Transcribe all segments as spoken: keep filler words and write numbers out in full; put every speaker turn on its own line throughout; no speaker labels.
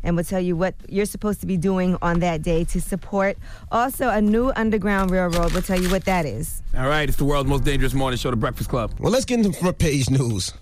and we'll tell you what you're supposed to be doing on that day to support. Also, a new Underground Railroad. We'll tell you what that is.
All right, it's the world's most dangerous morning show, The Breakfast Club.
Well, let's get into front page news.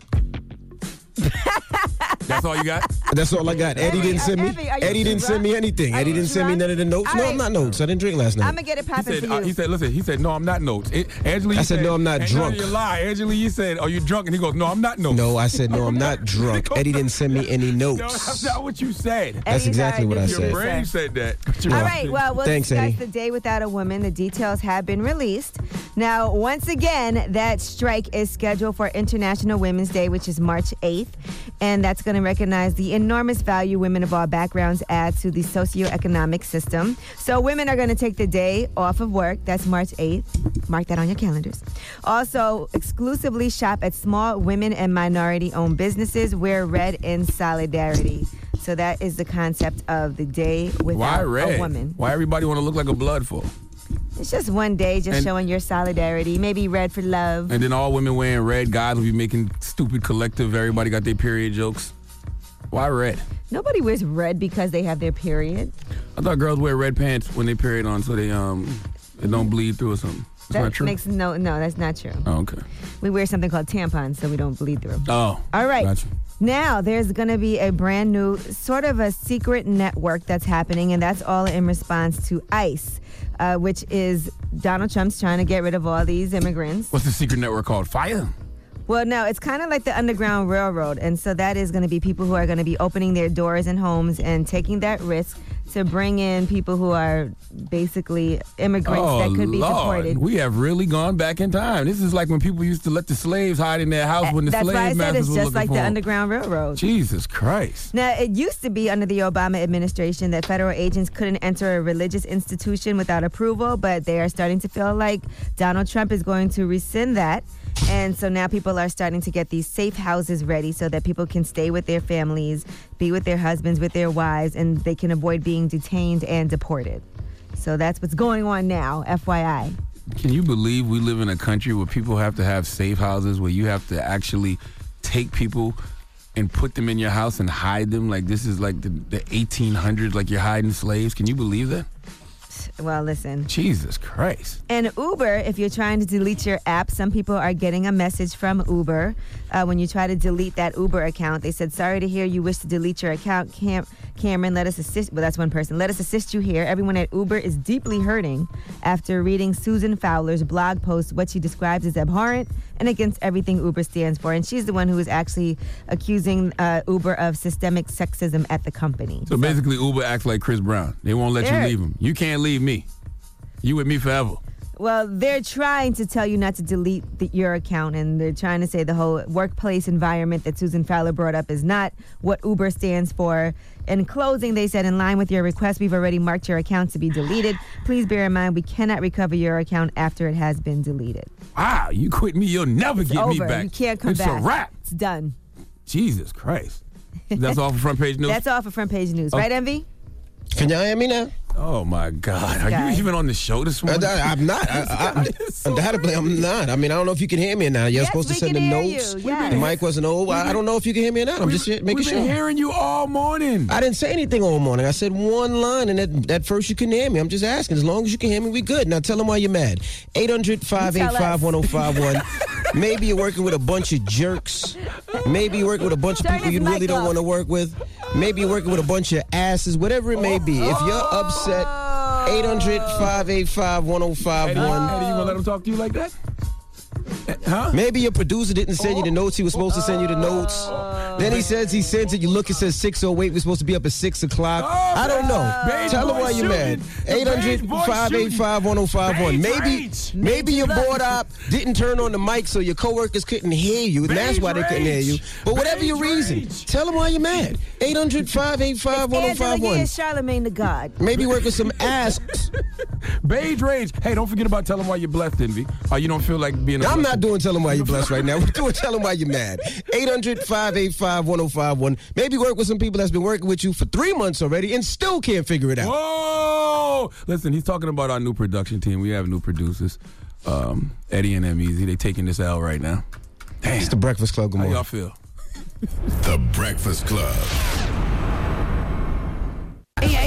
That's all you got?
That's all I got. Eddie
Evie,
didn't send me.
Evie, are you
Eddie didn't send me
drunk?
anything.
Are
Eddie
you
didn't send me
drunk?
none of the notes.
All
No,
right.
I'm not notes. I didn't drink last
I'm
night.
going to get it
He
popping
said,
for
uh,
you.
he said, listen, he said, no, I'm not notes. It, Angela, you
I said, no, I'm not
Angela,
drunk.
You lie. Angela, you said, are you drunk? And he goes, no, I'm not notes.
No, I said no. I'm not drunk. Eddie didn't send me any
No,
notes.
that's not what you said.
That's
Eddie's
exactly what I
already
said.
Your
doing
brain
so.
said that.
All right, well, we'll
Thanks,
discuss
Eddie.
the Day Without a Woman. The details have been released. Now, once again, that strike is scheduled for International Women's Day, which is March eighth, and that's going to recognize the enormous value women of all backgrounds add to the socioeconomic system. So women are going to take the day off of work. That's March eighth. Mark that on your calendars. Also, exclusively shop at small women and minority-owned businesses. Wear red in solidarity. So that is the concept of the Day
Why
Without
red?
a Woman.
Why everybody want to look like a blood for?
It's just one day, just
And-
showing your solidarity. Maybe red for love.
And then all women wearing red, guys will be making stupid collective, everybody got their period jokes. Why red?
Nobody wears red because they have their period.
I thought girls wear red pants when they period on so they um it don't bleed through or something. That's
That
not true?
makes no, no, that's not true.
Oh, okay.
We wear something called tampons so we don't bleed through.
Oh.
All right.
Gotcha.
Now, there's going to be a brand new, sort of a secret network that's happening, and that's all in response to ICE, uh, which is Donald Trump's trying to get rid of all these immigrants.
What's the secret network called? Fire?
Well, no, it's kind of like the Underground Railroad, and so that is going to be people who are going to be opening their doors and homes and taking that risk to bring in people who are basically immigrants
Oh,
that could be
Lord.
deported.
We have really gone back in time. This is like when people used to let the slaves hide in their house when the
That's
slave
why I said
masters
it's
were
just
looking
like
for
the
them.
Underground Railroad.
Jesus Christ.
Now, it used to be under the Obama administration that federal agents couldn't enter a religious institution without approval, but they are starting to feel like Donald Trump is going to rescind that. And so now people are starting to get these safe houses ready so that people can stay with their families, be with their husbands, with their wives, and they can avoid being detained and deported. So that's what's going on now, F Y I.
Can you believe we live in a country where people have to have safe houses, where you have to actually take people and put them in your house and hide them? Like this is like the, the eighteen hundreds, like you're hiding slaves. Can you believe that?
Well, listen.
Jesus Christ.
And Uber, if you're trying to delete your app, some people are getting a message from Uber. Uh, when you try to delete that Uber account, they said, sorry to hear you wish to delete your account. Cam- Cameron, let us assist. Well, that's one person. Let us assist you here. Everyone at Uber is deeply hurting after reading Susan Fowler's blog post, what she describes as abhorrent and against everything Uber stands for. And she's the one who is actually accusing uh, Uber of systemic sexism at the company.
So basically, Uber acts like Chris Brown. They won't let
They're-
you leave him. You can't leave me. You with me forever.
Well, they're trying to tell you not to delete the, your account, and they're trying to say the whole workplace environment that Susan Fowler brought up is not what Uber stands for. In closing, they said, in line with your request, we've already marked your account to be deleted. Please bear in mind, we cannot recover your account after it has been deleted.
Wow, you quit me, you'll never
It's
get
over.
me back.
You can't come
it's
back.
It's a wrap.
It's done.
Jesus Christ. That's all for front page news?
That's all for front page news.
Oh.
Right, Envy?
Can y'all hear me now?
Oh, my God. Are
Guy.
you even on the show this morning?
I, I'm not. I, I,
so
undoubtedly, I'm not. I mean, I don't know if you can hear me now. You're
Yes,
supposed to
we
send
can
the
hear
notes.
you. Yes.
The mic wasn't over. I, I don't know if you can hear me or not. I'm just making
We've
sure.
been hearing you all morning.
I didn't say anything all morning. I said one line, and at, at first you couldn't hear me. I'm just asking. As long as you can hear me, we good. Now tell them why you're mad. eight hundred, five eight five, one oh five one. Maybe you're working with a bunch of jerks. Maybe you're working with a bunch of
Turn
people
his
you really
mic
don't
off.
want to work with. Maybe you're working with a bunch of asses. Whatever it may be. If you're upset, eight hundred, five eight five, one oh five
Eddie,
one.
Eddie, you gonna let him talk to you like that? Eh, Huh?
Maybe your producer didn't send you the notes. He was supposed to send you the notes. Then he says he sends it. You look, it says six oh eight. We're supposed to be up at six o'clock.
Oh,
I don't know.
Beige
Tell him
boy
why you're mad.
shooting. The
eight hundred,
beige boy
five eight five, one oh five one.
Beige
Maybe,
rage.
maybe you're
Beige
bored up, didn't turn on the mic so your coworkers couldn't hear you. And that's
Beige
why they couldn't hear you.
rage.
But whatever
Beige
your reason,
rage.
tell them why you're mad. eight hundred, five eight five, one oh
Angela
five
Yee
one.
is Charlemagne the God.
Maybe work with some ass.
Beige rage. Hey, don't forget about telling why you're blessed, Envy. Oh, you don't feel like being a
I'm
blessed-
not doing tell them why you're blessed right now. We're doing tell them why you're mad. eight hundred, five eight five, one oh five one. Maybe work with some people that's been working with you for three months already and still can't figure it out.
Whoa! Listen, he's talking about our new production team. We have new producers. Um, Eddie and M Easy. They taking this L right now. Damn.
It's the Breakfast Club. Good
How
morning.
y'all feel?
The Breakfast Club.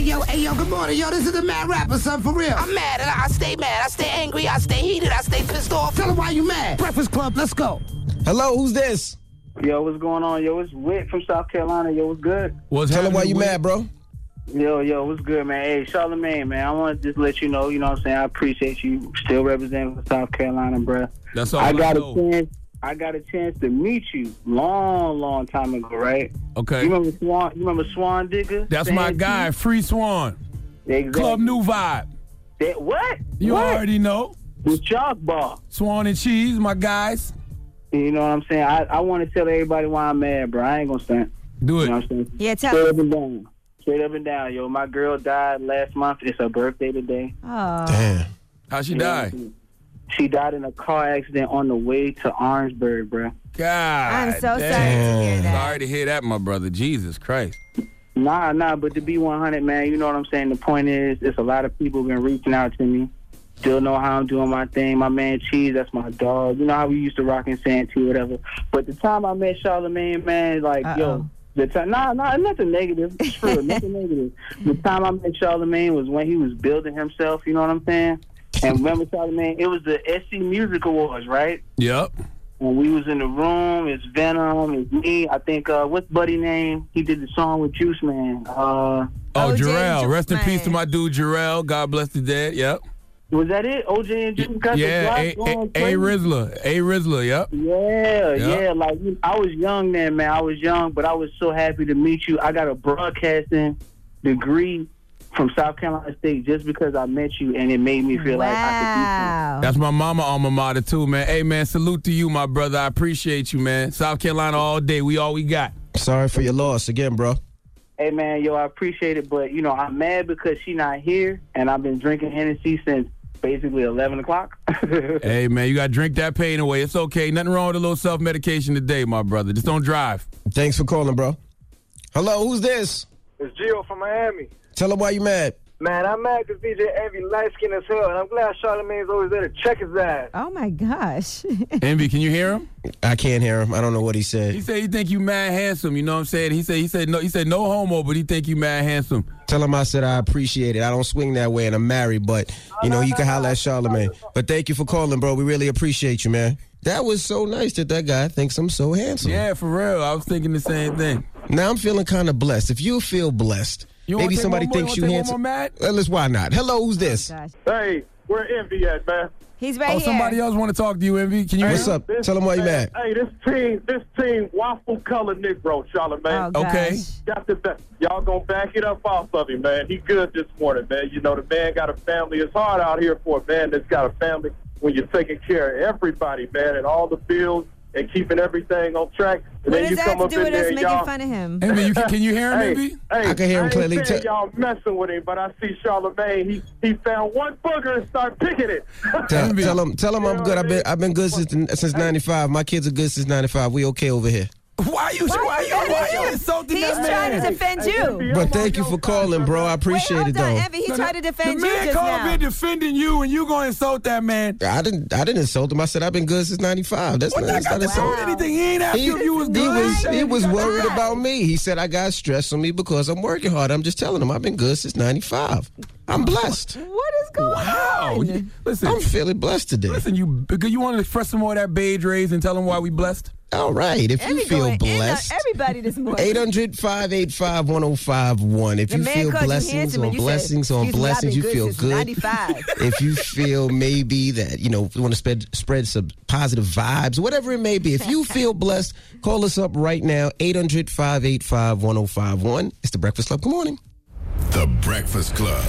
Hey, yo, hey, yo, good morning. Yo, this is the Mad Rapper, son, for real.
I'm mad and I stay mad. I stay angry. I stay heated. I stay pissed off.
Tell them why you mad. Breakfast Club, let's go.
Hello, who's this?
Yo, what's going on? Yo, it's Whit from South Carolina. Yo, what's good?
What's
Tell them why you
Whit?
mad, bro.
Yo, yo, what's good, man? Hey, Charlamagne, man, I want to just let you know, you know what I'm saying? I appreciate you still representing for South Carolina, bruh.
That's all
I
I
got
know.
a chance. I got a chance to meet you long, long time ago, right?
Okay.
You remember Swan? You remember Swan Digger?
That's my
Stan
guy,
T?
Free Swan.
Exactly.
Club New Vibe.
That, what?
You
what?
already know.
The Chalk Bar.
Swan and Cheese, my guys.
You know what I'm saying? I, I want to tell everybody why I'm mad, bro. I ain't going to stand.
Do it.
You know what I'm saying?
Yeah, tell
Straight
us.
up and down. Straight up and down, yo. My girl died last month. It's her birthday today.
Oh.
Damn.
How'd she
You know what
die?
I'm saying? She died in a car accident on the way to Orangeburg, bro.
God.
I'm so sorry to
damn.
hear that.
Sorry to hear that, my brother. Jesus Christ.
Nah, nah, but to be one hundred, man, you know what I'm saying? The point is, it's a lot of people been reaching out to me. Still know how I'm doing my thing. My man Cheese, that's my dog. You know how we used to rock in Santee, whatever. But the time I met Charlamagne, man, like,
Uh-oh.
yo, the time, nah, nah, nothing negative. It's true, nothing negative. The time I met Charlamagne was when he was building himself, you know what I'm saying? And remember, Charlamagne, it was the S C Music Awards, right?
Yep.
When we was in the room, it's Venom, it's me. I think, uh, what's Buddy name? He did the song with Juice Man. Uh,
Oh,
O J
Jarrell.
Juice
Rest in peace to
Man.
my dude, Jarrell. God bless the dead. Yep.
was that it? O J and Juice got
Yeah,
the
A,
block going
A,
crazy?
A Rizzler. A Rizzler, yep.
Yeah,
Yeah.
yeah. Like, I was young then, man. I was young, but I was so happy to meet you. I got a broadcasting degree from South Carolina State just because I met you, and it made me feel like I could do something.
Wow.
That's my mama alma mater, too, man. Hey, man, salute to you, my brother. I appreciate you, man. South Carolina all day. We all we got.
Sorry for your loss again, bro.
Hey, man, yo, I appreciate it, but, you know, I'm mad because she not here, and I've been drinking Hennessy since basically eleven o'clock.
Hey, man, you got to drink that pain away. It's okay. Nothing wrong with a little self-medication today, my brother. Just don't drive.
Thanks for calling, bro. Hello, who's this?
It's Gio from Miami.
Tell them why you mad.
Man, I'm mad because D J Envy light skinned as hell, and I'm glad Charlamagne's always there to check his ass.
Oh, my gosh.
Envy, can you hear him?
I can't hear him. I don't know what he said.
He said he think you mad handsome. You know what I'm saying? He said he said no. He said no homo, but he think you mad handsome.
Tell him I said I appreciate it. I don't swing that way, and I'm married, but, you know, you can holler at Charlamagne. But thank you for calling, bro. We really appreciate you, man. That was so nice that that guy thinks I'm so handsome.
Yeah, for real. I was thinking the same thing.
Now I'm feeling kind of blessed. If you feel blessed,
You wanna
maybe
take
somebody
one more?
thinks
You
you
wanna take
handsome.
one more, Matt?
Well, let's, why not? Hello, who's this?
Gosh.
Hey, where Envy at, man?
He's right
Oh,
here.
somebody else want to talk to you, Envy. Can you
What's
hear him?
up? Tell him why you mad.
Hey, this team, this team, waffle color Negro, Charlamagne.
Oh, gosh.
Okay.
Got the back. Y'all gonna back it up off of him, man. He good this morning, man. You know the man got a family. It's hard out here for a man that's got a family when you're taking care of everybody, man, and all the bills and keeping everything on track. And
What
then
does
you
that
come
have to
up
do
in
with
there,
us
and
making
y'all.
fun of him?
Envy, you can, can you hear him,
Hey,
Envy?
hey,
I can hear him
I ain't
clearly.
saying
Tell-
y'all messing with him, but I see Charlamagne. He he found one booger and start picking it.
Tell,
Envy.
tell him, tell him I'm good. I've been, I've been good since since ninety-five. My kids are good since ninety-five. We okay over here.
Why you? Why, you? Why you insulting
He's
that
trying
man?
to defend you.
But thank you for calling, bro. I appreciate
Wait,
it,
hold on,
though.
Envy. He
No,
tried
no,
to defend
the
you
man
just
called
now.
me defending you, and you gonna insult that man.
I didn't, I didn't insult him. I said I've been good since ninety-five. That's
What
not,
that
that's
got
not
to do with
insulting.
anything? He ain't asked
He,
you if you was
he
good.
was, he was
Right.
worried about me. He said I got stress on me because I'm working hard. I'm just telling him I've been good since ninety-five. I'm blessed.
What is going
Wow.
on?
You- Listen,
I'm feeling blessed today.
listen. You you want to express some more of that beige rays and tell them why we blessed?
All right. If you
Envy
feel
going in on
blessed,
everybody this morning.
eight hundred, five eight five, one oh five one. If
The
you
man
feel
called you
blessings
handsome
on
and you said,
blessings on
"Excuse me, I've
blessings,
been
you feel
since
good.
ninety-five.
If you feel maybe that, you know, you want to spread spread some positive vibes, whatever it may be. If you feel blessed, call us up right now, eight hundred, five eight five, one oh five one. It's The Breakfast Club. Good morning.
The Breakfast Club.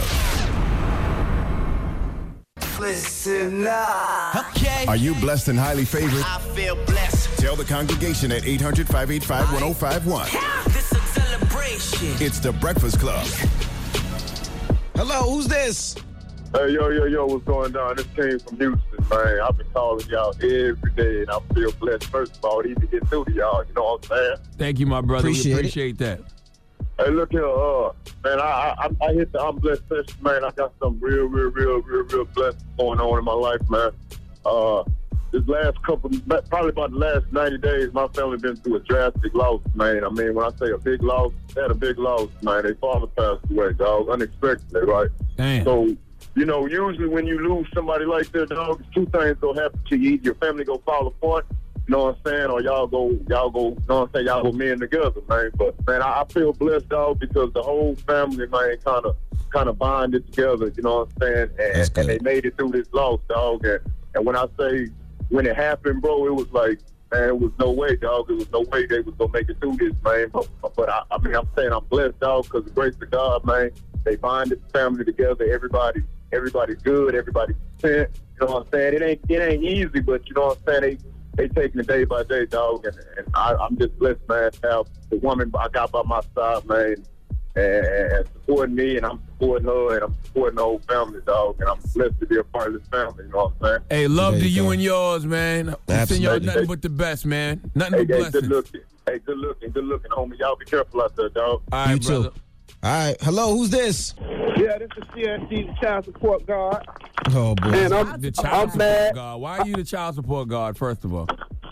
Listen up. Okay.
Are you blessed and highly favored?
I feel blessed.
Tell the congregation at eight hundred, five eight five, one oh five one.
This a celebration.
It's The Breakfast Club.
Hello, who's this?
Hey, yo, yo, yo, what's going on? This came from Houston, man. I've been calling y'all every day, and I feel blessed. First of all, to even get through to y'all, you know what I'm saying?
Thank you, my brother.
Appreciate
we
it.
appreciate that.
Hey, look here, uh, man, I, I I hit the I'm blessed session, man. I got some real, real, real, real, real blessings going on in my life, man. Uh, this last couple, probably about the last ninety days, my family been through a drastic loss, man. I mean, when I say a big loss, they had a big loss, man. They father passed away, dog, unexpectedly, right?
Damn.
So, you know, usually when you lose somebody like that, dog, two things gonna happen to you. Either your family go fall apart, you know what I'm saying, or y'all go, y'all go, you know what I'm saying, y'all go men together, man. But, man, I, I feel blessed, dog, because the whole family, man, kind of kind of bonded together, you know what I'm saying, and, and they made it through this loss, dog. And, and when I say, when it happened, bro, it was like, man, it was no way, dog. It was no way they was going to make it through this, man. But, but I, I mean, I'm saying I'm blessed, dog, because the grace of God, man, they bonded the family together. Everybody, everybody's good. Everybody's content. You know what I'm saying? It ain't it ain't easy, but you know what I'm saying? They they taking it day by day, dog. And, and I, I'm just blessed, man, to have the woman I got by my side, man, and, and supporting me, and I'm supporting her, and I'm supporting the whole family, dog. And I'm blessed to be a part of this family, you know what I'm saying?
Hey, love
There
to
you
you
go.
and yours, man. I send y'all nothing but the best, man. Nothing
Hey,
but
hey,
blessings.
good looking. Hey, good looking, good looking, homie. Y'all be careful out there, dog.
All right,
You too.
brother.
All right. Hello, who's this?
Yeah, this is C S C, the child support guard.
Oh, boy.
And I'm,
The child
I'm
support
mad.
guard. Why are you the child support guard, first of all?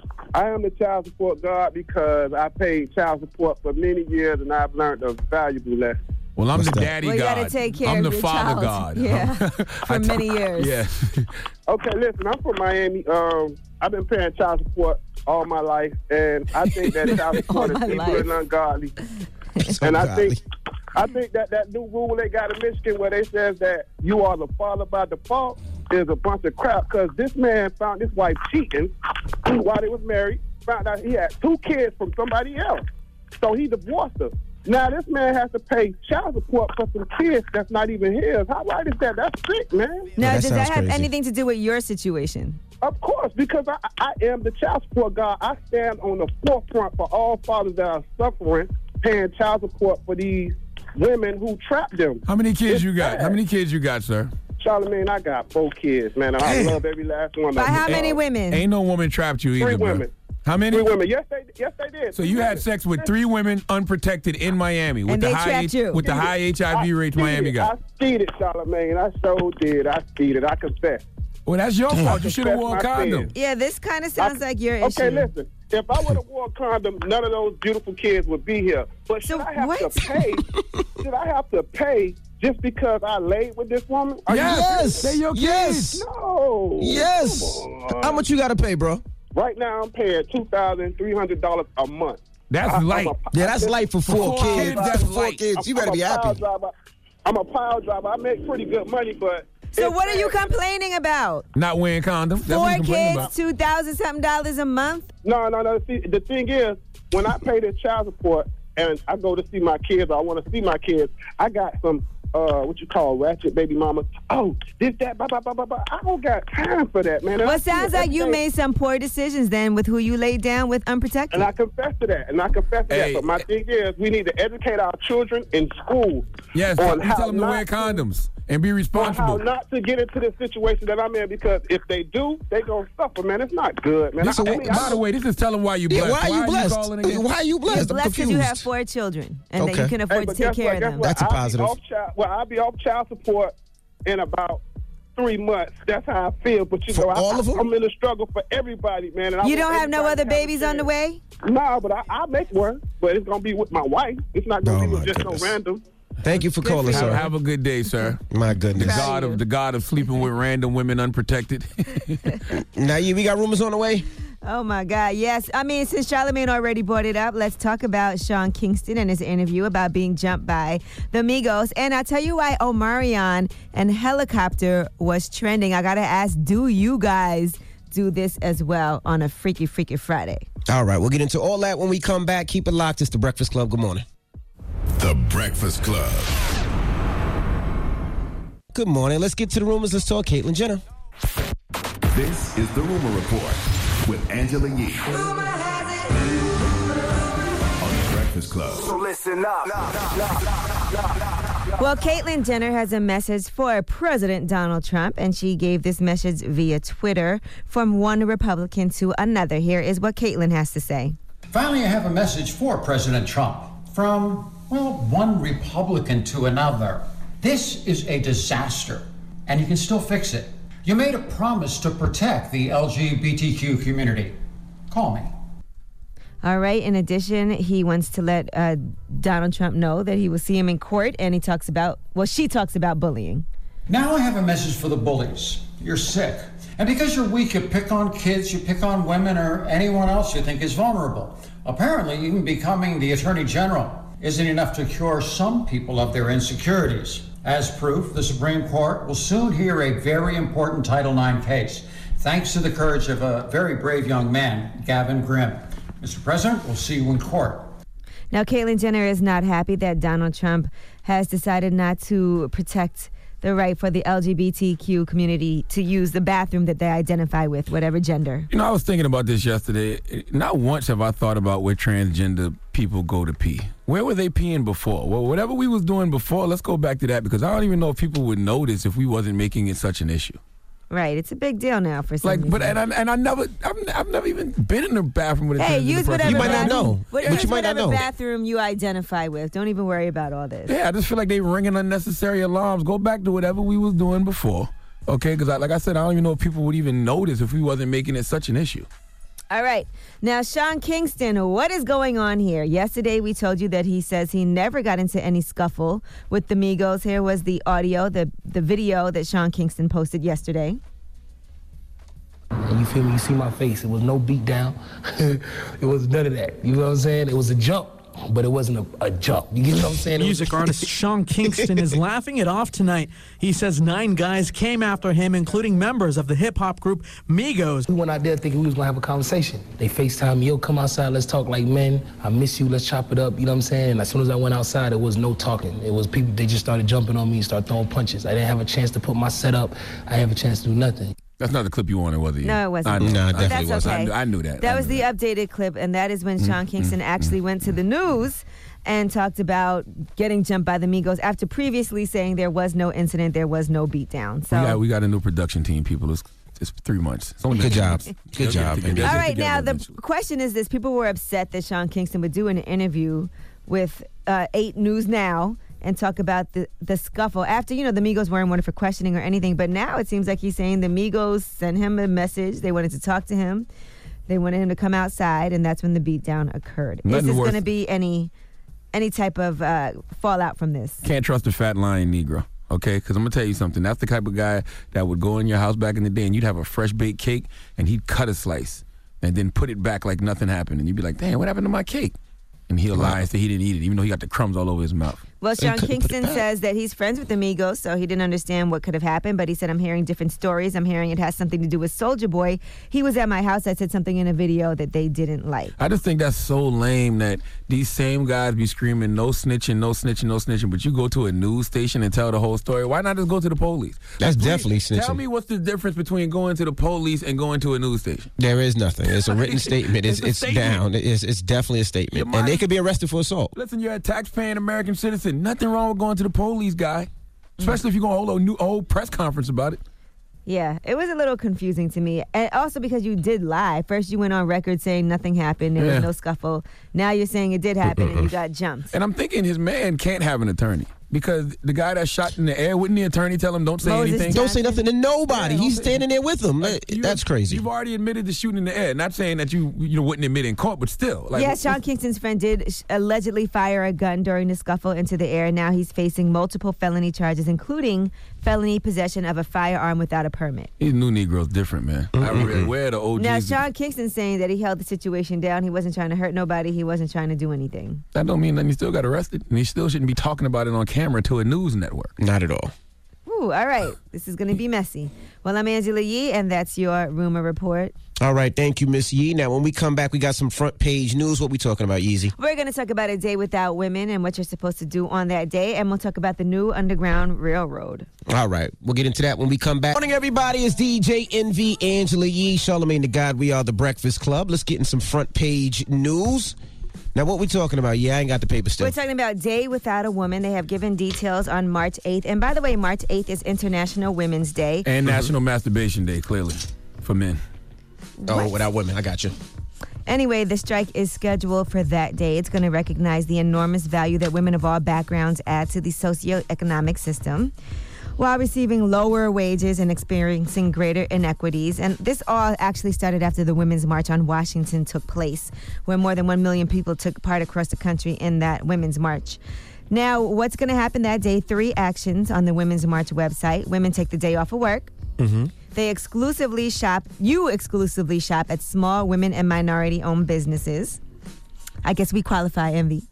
I am the child support guard because I paid child support for many years and I've learned a valuable lesson.
Well, I'm
What's
the
that?
daddy
Well, you
god.
gotta take care
I'm
of
the
your
father
child.
god.
Yeah,
I
for
t-
many years.
Yeah.
Okay, listen, I'm from Miami. Um, I've been paying child support all my life, and I think that child support is
All my
evil
life.
and ungodly.
So
and I
godly.
think I think that that new rule they got in Michigan where they says that you are the father by default is a bunch of crap because this man found his wife cheating while they was married, found out he had two kids from somebody else. So he divorced her. Now this man has to pay child support for some kids that's not even his. How right is that? That's sick, man.
Now,
that
does that
sounds
have
crazy.
anything to do with your situation?
Of course, because I, I am the child support guy. I stand on the forefront for all fathers that are suffering, paying child support for these women who trap them.
How many kids
It's
you got?
bad.
How many kids you got, sir?
Charlamagne, I got four kids, man. and I
Damn.
love every last one of
By
them.
how many women?
Ain't no woman trapped you either,
Three
bro.
women.
How many?
Three women. Yes, they yes they did.
So
Three
you had
women.
sex with three women unprotected in Miami with
And
the
they
high
trapped
H-
you.
with the high H I V rates Miami got.
I cheated, Charlamagne. I so did. I cheated. I confess.
Well, that's your fault. You
I
should have
confess
worn a
my
condom.
sins.
Yeah, this kind of sounds
I-
like your
okay,
issue.
listen. If I would have worn a condom, none of those beautiful kids would be here. But should
So
I have
what?
to pay? Should I have to pay just because I laid with this woman? Are you
Yes.
They your
Yes.
kids.
No.
Yes.
Come on.
How much you got to pay, bro?
Right now, I'm paying two thousand three hundred dollars a month.
That's
I- I'm
light.
a-
Yeah, that's light for four
four
kids.
kids, that's
For four
light.
kids. You
I'm
better
a
be
pile
happy.
driver. I'm a pile driver. I make pretty good money, but
So
it's
what are you
bad.
complaining about?
Not wearing condoms. That's what
Four
you complaining
kids,
about.
two thousand something dollars a month.
No, no, no. See, the thing is, when I pay this child support and I go to see my kids, or I want to see my kids, I got some, uh, what you call ratchet baby mama. Oh, this, that, blah, blah, blah, blah, blah. I don't got time for that, man. And I
Well,
see
sounds
it
like
every
you
day.
made some poor decisions then with who you laid down with unprotected.
And I confess to that. And I confess to
Hey,
that. But my thing is, we need to educate our children in school.
Yes,
on
you
how
tell them to
not
wear condoms and be
on how
responsible.
not to get into the situation that I'm in, because if they do, they gonna suffer, man. It's not good, man.
This-
I, I mean,
by the way, this is tell them why you
Yeah,
blessed.
why are you blessed?
calling again?
Why are you
You're
blessed? I'm
blessed because you
confused.
have four children and that
Okay.
you can
Hey,
afford
but
to take
guess
care
what?
of
Guess
them.
what?
That's a
I'll be
positive.
off child, well, I'll be off child support in about three months. That's how I feel. But you
For
know, I,
all of them?
I'm in a struggle for everybody, man. And I
You
want
don't have no
everybody
other
to have a
babies on the
chance.
way?
No, but I, I'll make one. But it's gonna be with my wife. It's not gonna
Oh,
be
my
with just
goodness.
no random.
Thank you for calling,
Have,
sir.
have a good day, sir.
My
The
goodness.
god of the god of sleeping with random women unprotected.
Now, you, we got rumors on the way?
Oh my God, yes. I mean, since Charlamagne already brought it up, let's talk about Sean Kingston and his interview about being jumped by the Migos. And I'll tell you why Omarion and Helicopter was trending. I gotta ask, do you guys do this as well on a Freaky Freaky Friday?
All right, we'll get into all that when we come back. Keep it locked. It's The Breakfast Club. Good morning.
The Breakfast Club.
Good morning. Let's get to the rumors. Let's talk Caitlyn Jenner.
This is The Rumor Report with Angela Yee. On The Breakfast Club.
So listen up.
Well, Caitlyn Jenner has a message for President Donald Trump, and she gave this message via Twitter from one Republican to another. Here is what Caitlyn has to say.
Finally, I have a message for President Trump from, well, one Republican to another. This is a disaster, and you can still fix it. You made a promise to protect the L G B T Q community. Call me.
All right. In addition, he wants to let uh, Donald Trump know that he will see him in court, and he talks about, well, she talks about bullying.
Now I have a message for the bullies. You're sick. And because you're weak, you pick on kids, you pick on women, or anyone else you think is vulnerable. Apparently, even becoming the Attorney General isn't enough to cure some people of their insecurities. As proof, the Supreme Court will soon hear a very important Title nine case, thanks to the courage of a very brave young man, Gavin Grimm. Mister President, we'll see you in court.
Now, Caitlyn Jenner is not happy that Donald Trump has decided not to protect the right for the L G B T Q community to use the bathroom that they identify with, whatever gender.
You know, I was thinking about this yesterday. Not once have I thought about where transgender people go to pee. Where were they peeing before? Well, whatever we was doing before, let's go back to that, because I don't even know if people would notice if we wasn't making it such an issue.
Right, it's a big deal now for some
like,
reason.
but and I, and I never, I've, I've never even been in the bathroom with a
Hey,
transgender
use
person.
whatever
You might not
bathroom,
know.
what-
But
use
you might not
whatever
know.
bathroom you identify with. Don't even worry about all this.
Yeah, I just feel like they ringing unnecessary alarms. Go back to whatever we was doing before, okay? Because I, like I said, I don't even know if people would even notice if we wasn't making it such an issue.
All right. Now, Sean Kingston, what is going on here? Yesterday, we told you that he says he never got into any scuffle with the Migos. Here was the audio, the, the video that Sean Kingston posted yesterday.
And you feel me? You see my face. It was no beat down. It was none of that. You know what I'm saying? It was a jump, but it wasn't a, a jump. You get what I'm saying?
Music artist Sean Kingston is laughing it off tonight. He says nine guys came after him, including members of the hip-hop group Migos.
We went out there thinking we was going to have a conversation. They FaceTime me, yo, come outside, let's talk like men. I miss you, let's chop it up, you know what I'm saying? And as soon as I went outside, there was no talking. It was people, they just started jumping on me and started throwing punches. I didn't have a chance to put my set up. I didn't have a chance to do nothing.
That's not the clip you wanted, was it?
No, it wasn't.
I knew,
No, it
I
definitely
knew.
That's
wasn't.
okay.
I knew, I knew that.
That
I
was
knew
the updated clip, and that is when Sean Kingston actually went to the news and talked about getting jumped by the Migos after previously saying there was no incident, there was no beatdown. So,
We got, we got a new production team, people. It's, it's three months. It's only
Good
two
job.
months.
Good
They'll
job,
get
man.
together.
all
They'll
right,
get
now
together
the
eventually.
question is this. People were upset that Sean Kingston would do an interview with uh, eight News Now and talk about the, the scuffle after, you know, the Migos weren't wanted for questioning or anything. But now it seems like he's saying the Migos sent him a message. They wanted to talk to him. They wanted him to come outside, and that's when the beatdown occurred.
Nothing
is this
worth-
going to be any any type of uh, fallout from this?
Can't trust a fat lying Negro, okay? Because I'm going to tell you something. That's the type of guy that would go in your house back in the day and you'd have a fresh baked cake and he'd cut a slice and then put it back like nothing happened. And you'd be like, damn, what happened to my cake? And he'll lie and say he didn't eat it, even though he got the crumbs all over his mouth.
Well, Sean
couldn't put it
Kingston
back.
says that he's friends with the Migos, so he didn't understand what could have happened. But he said, I'm hearing different stories. I'm hearing it has something to do with Soulja Boy. He was at my house. I said something in a video that they didn't like.
I just think that's so lame that these same guys be screaming, no snitching, no snitching, no snitching, but you go to a news station and tell the whole story. Why not just go to the police?
That's
Please,
definitely snitching.
Tell me what's the difference between going to the police and going to a news station?
There is nothing. It's a written statement. It's
It's a
it's
statement.
down. It's it's definitely a statement,
Your
and they
mind-
could be arrested for assault.
Listen, you're a tax-paying American citizen. Nothing wrong with going to the police, guy. Especially if you're going to hold a, new, a whole press conference about it.
Yeah, it was a little confusing to me. And also because you did lie. First, you went on record saying nothing happened. There
Yeah.
was no scuffle. Now you're saying it did happen and you got jumped.
And I'm thinking his man can't have an attorney because the guy that shot in the air, wouldn't the attorney tell him don't say
Moses
anything?
Don't say nothing to nobody. He's standing there with them.
Like, you-
That's crazy.
You've already admitted to shooting in the air. Not saying that you you know, wouldn't admit in court, but still. Like,
yeah,
what-
Sean Kingston's friend did sh- allegedly fire a gun during the scuffle into the air. Now he's facing multiple felony charges, including felony possession of a firearm without a permit.
These new Negroes different, man. I really, where are the O Gs?
Now, Sean Kingston's saying that he held the situation down. He wasn't trying to hurt nobody. He wasn't trying to do anything.
That don't mean that he still got arrested. And he still shouldn't be talking about it on camera to a news network.
Not at all.
Ooh, all right. This is going to be messy. Well, I'm Angela Yee, and that's your rumor report.
All right, thank you, Miss Yee. Now, when we come back, we got some front page news. What we talking about, Yeezy?
We're going to talk about a day without women and what you're supposed to do on that day, and we'll talk about the new Underground Railroad.
All right, we'll get into that when we come back. Morning, everybody. It's D J Envy, Angela Yee, Charlamagne the God. We are the Breakfast Club. Let's get in some front page news. Now, what we talking about? Yeah, I ain't got the paper still.
We're talking about Day Without a Woman. They have given details on March eighth. And by the way, March eighth is International Women's Day.
And National Masturbation Day, clearly, for men.
Oh,
What?
without women. I got you.
Anyway, the strike is scheduled for that day. It's going to recognize the enormous value that women of all backgrounds add to the socioeconomic system. while receiving lower wages and experiencing greater inequities. And this all actually started after the Women's March on Washington took place, where more than one million people took part across the country in that Women's March. Now, what's going to happen that day? Three actions on the Women's March website. Women take the day off of work.
Mm-hmm.
They exclusively shop, you exclusively shop at small women and minority-owned businesses. I guess we qualify, Envy.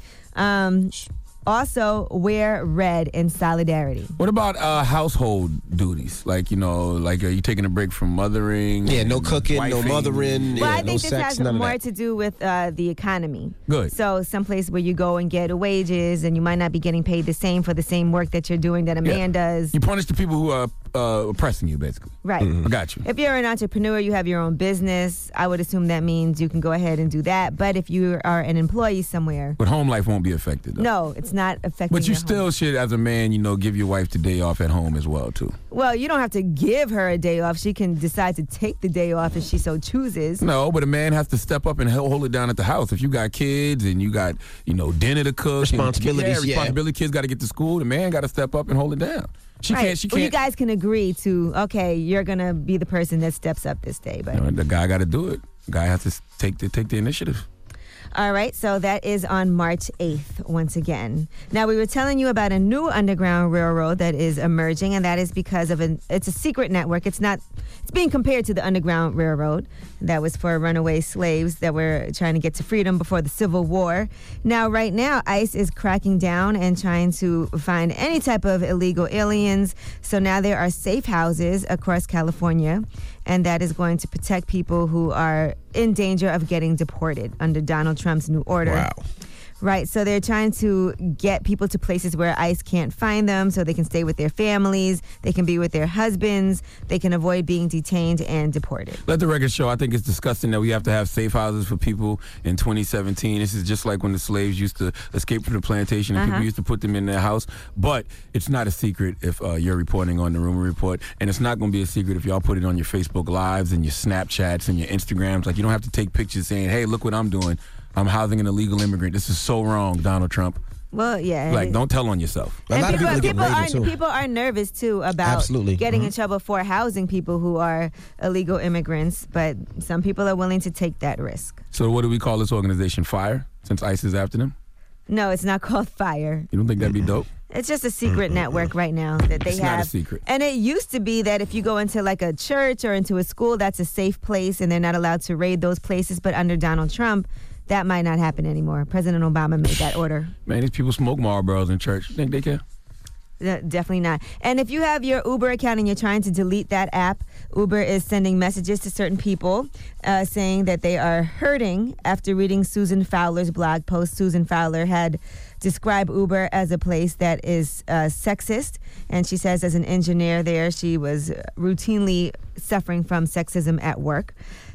Um, also, wear red in solidarity.
What about uh, household duties? Like, you know, like are you taking a break from mothering?
Yeah, no cooking,
wifing?
no mothering.
Well,
yeah,
I think
no
this
sex,
has
none of
more
that.
to do with uh, the economy.
Good.
So someplace where you go and get wages and you might not be getting paid the same for the same work that you're doing that a
Yeah.
man does.
You punish the people who are uh, oppressing you, basically.
Right.
I got you.
If you're an entrepreneur, you have your own business, I would assume that means you can go ahead and do that. But if you are an employee somewhere,
But home life won't be affected, though.
no, it's not affecting
But you
your
still
home.
should, as a man, you know, give your wife the day off at home as well, too.
Well, you don't have to give her a day off. She can decide to take the day off if she so chooses.
No, but a man has to step up and hel- hold it down at the house. If you got kids and you got, you know, dinner to cook.
Responsibilities,
and,
yeah.
responsibility. Kids got to get to school. The man got to step up and hold it down. She
right.
can't, she
Well, you
can't.
guys can agree to, okay, you're going to be the person that steps up this day. But
You know, the guy got to do it. The guy has to s- take the, take the initiative.
All right, so that is on March eighth once again. Now, we were telling you about a new underground railroad that is emerging, and that is because of an, it's a secret network. It's not, it's being compared to the Underground Railroad that was for runaway slaves that were trying to get to freedom before the Civil War. Now, right now, ICE is cracking down and trying to find any type of illegal aliens. So now there are safe houses across California, and that is going to protect people who are in danger of getting deported under Donald Trump's new order.
Wow.
Right, so they're trying to get people to places where ICE can't find them so they can stay with their families, they can be with their husbands, they can avoid being detained and deported.
Let the record show, I think it's disgusting that we have to have safe houses for people in twenty seventeen. This is just like when the slaves used to escape from the plantation and
Uh-huh.
people used to put them in their house. But it's not a secret if uh, you're reporting on the Rumor Report. And it's not going to be a secret if y'all put it on your Facebook Lives and your Snapchats and your Instagrams. Like, you don't have to take pictures saying, hey, look what I'm doing. I'm housing an illegal immigrant. This is so wrong, Donald Trump.
Well, yeah.
Like, don't tell on yourself.
A lot
And
of people,
people,
get
are,
raided, too.
people are nervous, too, about
Absolutely.
getting
Mhm.
in trouble for housing people who are illegal immigrants. But some people are willing to take that risk.
So what do we call this organization? Fire? Since ICE is after them?
No, it's not called FIRE.
You don't think that'd be dope?
It's just a secret network right now that they
It's
have.
not a secret.
And it used to be that if you go into like a church or into a school, that's a safe place and they're not allowed to raid those places. But under Donald Trump, that might not happen anymore. President Obama made that order.
Man, these people smoke Marlboros in church. Think they care?
Uh, Definitely not. And if you have your Uber account and you're trying to delete that app, Uber is sending messages to certain people uh, saying that they are hurting after reading Susan Fowler's blog post. Susan Fowler had described Uber as a place that is uh, sexist. And she says as an engineer there, she was routinely suffering from sexism at work.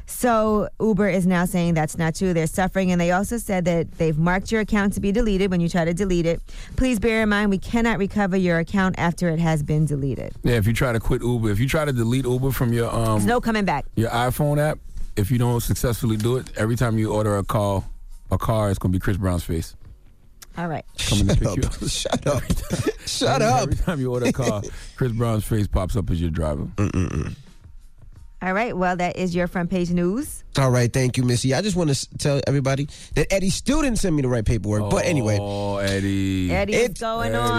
So Uber is now saying that's not true. They're suffering. And they also said that they've marked your account to be deleted when you try to delete it. Please bear in mind, we cannot recover your account after it has been deleted.
Yeah, if you try to quit Uber, if you try to delete Uber from your um
There's no coming back.
your iPhone app, if you don't successfully do it, every time you order a call, a car, it's gonna be Chris Brown's face
All right.
coming to
Shut
pick
up.
you up.
Shut up. Shut
every,
up.
Every time you order a car, Chris Brown's face pops up as your driver.
Mm-mm-mm.
All right. Well, that is your front page news.
All right, thank you, Missy. I just want to tell everybody that Eddie still didn't send me the right paperwork. But anyway,
Oh, Eddie.
Eddie, what's going on?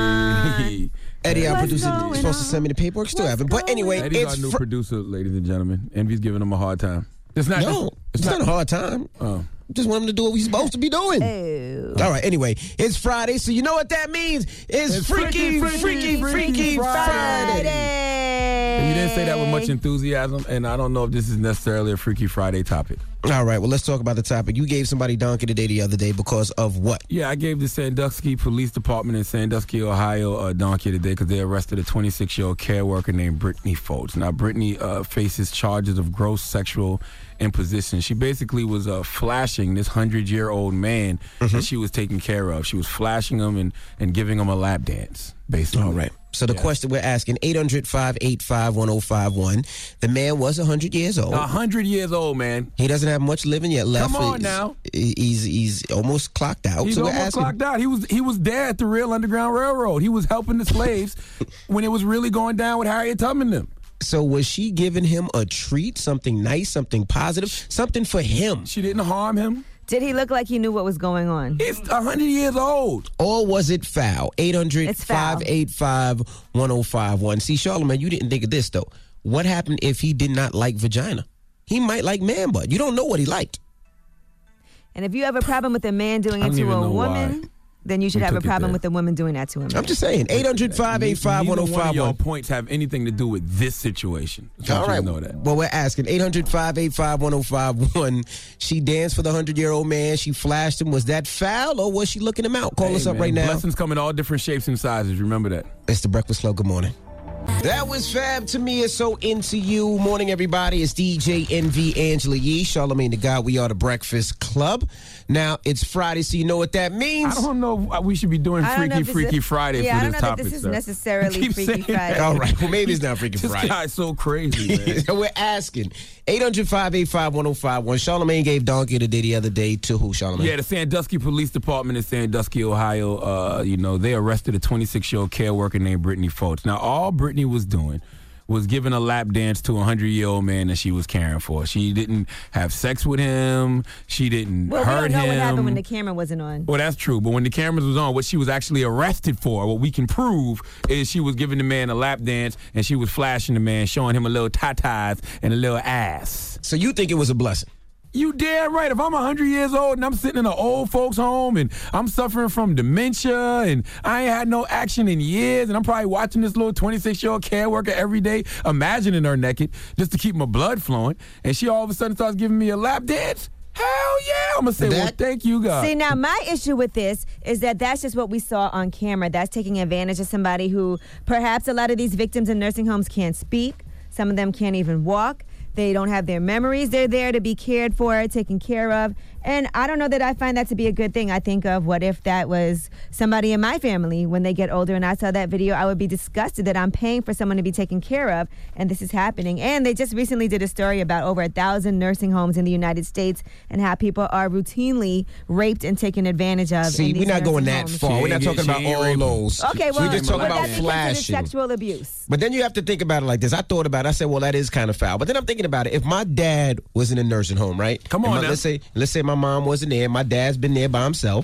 Eddie.
Eddie, our
What's
producer,
going
is supposed to send me the paperwork. Still
What's
haven't. But
going
anyway,
Eddie's
it's
our new
fr-
producer, ladies and gentlemen. Envy's giving him a hard time. It's not.
no, it's, not, a hard time.
Oh.
Just want him to do what he's supposed to be doing.
Oh.
All right, anyway, it's Friday, so you know what that means. It's,
It's
Freaky, Freaky, Freaky, Freaky, Friday.
And you didn't say that with much enthusiasm, and I don't know if this is necessarily a Freaky Friday topic.
All right, well, let's talk about the topic. You gave somebody donkey today the other day because of what?
Yeah, I gave the Sandusky Police Department in Sandusky, Ohio, a donkey today because they arrested a twenty-six-year-old care worker named Brittany Foltz. Now, Brittany uh, faces charges of gross sexual imposition. She basically was uh, flashing this hundred-year-old man
Mm-hmm.
that she was taking care of. She was flashing him and, and giving him a lap dance, basically.
All right. So the
Yes.
question we're asking, eight hundred, five eight five, one oh five one. The man was one hundred years old.
one hundred years old, man.
He doesn't have much living yet left.
Come on
he's,
now.
He's he's almost clocked out.
He's
so we're
almost
asking,
clocked out. He was he was there at the real Underground Railroad. He was helping the slaves when it was really going down with Harriet Tubman and them.
So was she giving him a treat, something nice, something positive, something for him?
She didn't harm him.
Did he look like he knew what was going on?
He's one hundred years old.
Or was it foul? eight hundred,
It's foul.
five eight five, one oh five one. See, Charlamagne, you didn't think of this, though. What happened if he did not like vagina? He might like man butt. You don't know what he liked.
And if you have a problem with a man doing
I
it
don't
to
even
a
know
woman,
why.
then you should
We
have a
took it
problem
there.
with a woman doing that to him.
I'm just saying, eight hundred, five eight five, one oh
Neither one
five
of y'all
one.
points have anything to do with this situation. Just want
All
you
right.
to know that.
Well, we're asking eight hundred, five eight five, one oh five one. She danced for the one hundred-year-old man. She flashed him. Was that foul or was she looking him out? Call
Hey,
us up
man,
right now.
Blessings come in all different shapes and sizes. Remember that.
It's the Breakfast Club. Good morning. That was Fab. To me, it's so into you. Morning, everybody. It's D J N V Angela Yee, Charlamagne the God. We are the Breakfast Club. Now, it's Friday, so you know what that means.
I don't know if we should be doing
I don't know
Freaky
if this
Freaky
is-
Friday
yeah,
for
I
this
don't know
topic,
that this is
sir.
necessarily
Keep
Freaky
saying
Friday.
that.
All right. Well, maybe it's not Freaky
This
Friday.
guy's so crazy, man.
So we're asking eight hundred, five eight five, one oh five one. Charlamagne gave Donkey the day the other day to who, Charlamagne?
Yeah, the Sandusky Police Department in Sandusky, Ohio, uh, you know, they arrested a twenty-six-year-old care worker named Brittany Fultz. Now, all Brittany was doing was giving a lap dance to a hundred-year-old man that she was caring for. She didn't have sex with him. She didn't
Well,
hurt
we don't know
him.
what happened when the camera wasn't on.
Well, that's true. But when the cameras was on, what she was actually arrested for, what we can prove, is she was giving the man a lap dance and she was flashing the man, showing him a little tatas and a little ass.
So you think it was a blessing?
You damn right. If I'm one hundred years old and I'm sitting in an old folks home and I'm suffering from dementia and I ain't had no action in years and I'm probably watching this little twenty-six-year-old care worker every day, imagining her naked just to keep my blood flowing, and she all of a sudden starts giving me a lap dance, hell yeah. I'm going to say,
That-
well, thank you, God.
See, now my issue with this is that that's just what we saw on camera. That's taking advantage of somebody who perhaps a lot of these victims in nursing homes can't speak. Some of them can't even walk. They don't have their memories. They're there to be cared for, taken care of. And I don't know that I find that to be a good thing. I think of what if that was somebody in my family when they get older and I saw that video, I would be disgusted that I'm paying for someone to be taken care of and this is happening. And they just recently did a story about over a thousand nursing homes in the United States and how people are routinely raped and taken advantage of.
See,
in
we're
these
not going
nursing
that
homes.
far.
She
We're not
ain't
talking
get-
about
she ain't
all
raping.
those.
Okay, well,
we're just talking
would
about
that be considered
flashing.
sexual abuse?
But then you have to think about it like this. I thought about it. I said, well, that is kind of foul. But then I'm thinking about it. If my dad was in a nursing home, right?
Come
And
on
my-
now.
Let's say, let's say my mom wasn't there. My dad's been there by himself.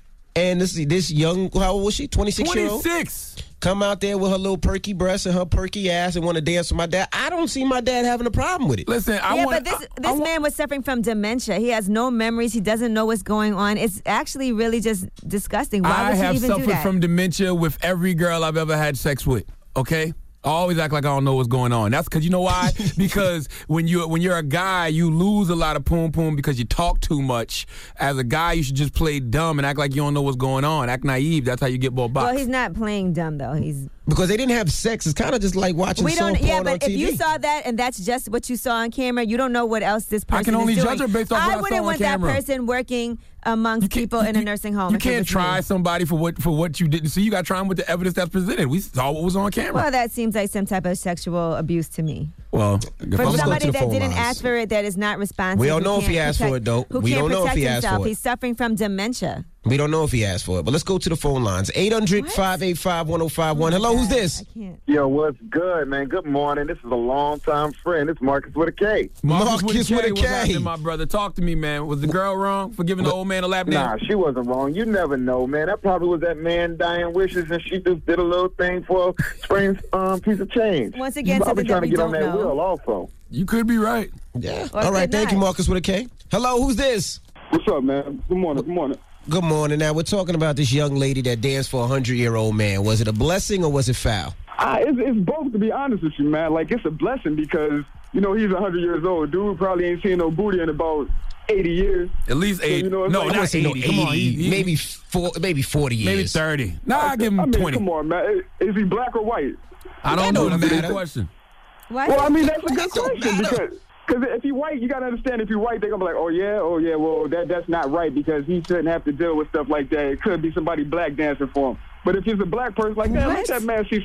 And this this young, how old was she? twenty-six year old?
twenty-six.
Come out there with her little perky breasts and her perky ass and want to dance with my dad. I don't see my dad having a problem with it.
Listen, I
yeah,
want
but this this man was suffering from dementia. He has no memories. He doesn't know what's going on. It's actually really just disgusting. Why
I
would
have
he even do
suffered
that?
from dementia with every girl I've ever had sex with. Okay? I always act like I don't know what's going on. That's because you know why? Because when you when you're a guy, you lose a lot of poom poom because you talk too much. As a guy, you should just play dumb and act like you don't know what's going on. Act naive. That's how you get more box.
Well, he's not playing dumb though. He's
Because they didn't have sex. It's kind of just like watching
we
soft
don't. Yeah,
porn on
but if
T V.
you saw that and that's just what you saw on camera, you don't know what else this person
I can only
is doing.
judge her based off what I saw
wouldn't
on
want
camera.
that person working amongst people in a nursing home.
You
if it
can't
was
try
me.
somebody for what for what you didn't see. You got to try them with the evidence that's presented. We saw what was on camera.
Well, that seems like some type of sexual abuse to me.
Well,
For somebody that didn't ask for it, that is not responsive.
We don't
who
know if he
can't
asked
protect-
for it, though.
Who
We
can't
don't know if
protect
he asked
himself.
for it.
He's suffering from dementia.
We don't know if he asked for it, but let's go to the phone lines. eight hundred, five eight five, one oh five one. Hello, who's this?
Yo, what's good, man? Good morning. This is a long-time friend. It's Marcus with a K.
Marcus,
Marcus with a
What's
K.
happening, my brother? Talk to me, man. Was the girl wrong for giving the old man a lap
Nah,
dance?
she wasn't wrong. You never know, man. That probably was that man dying wishes, and she just did a little thing for a spring um, piece of change.
Once again,
She's probably
something that
trying
we
to get on
don't
that
know.
wheel also.
You could be right.
Yeah.
Or
All right,
good
thank you,
night.
Marcus with a K. Hello, who's this?
What's up, man? Good morning. Good morning.
Good morning. Now, we're talking about this young lady that danced for a hundred-year-old man. Was it a blessing or was it foul?
Uh, it's, it's both, to be honest with you, man. Like, it's a blessing because, you know, he's one hundred years old. Dude probably ain't seen no booty in about eighty years.
At least
So,
eighty.
you know, it's
no,
like-
not
I wouldn't say no
eighty. Come on, he- he-
maybe four, maybe forty years.
maybe thirty. Nah, I give him
I mean,
twenty.
come on, man. Is he black or white?
I don't
That
know.
don't
That's a good
matter.
question.
Why
Well,
is
I
it-
mean, that's a good
That don't
question
matter.
because because if he white, you got to understand if he white, they're going to be like, oh, yeah, oh, yeah, well, that that's not right because he shouldn't have to deal with stuff like that. It could be somebody black dancing for him. But if he's a black person, like, man, let
What?
that man see some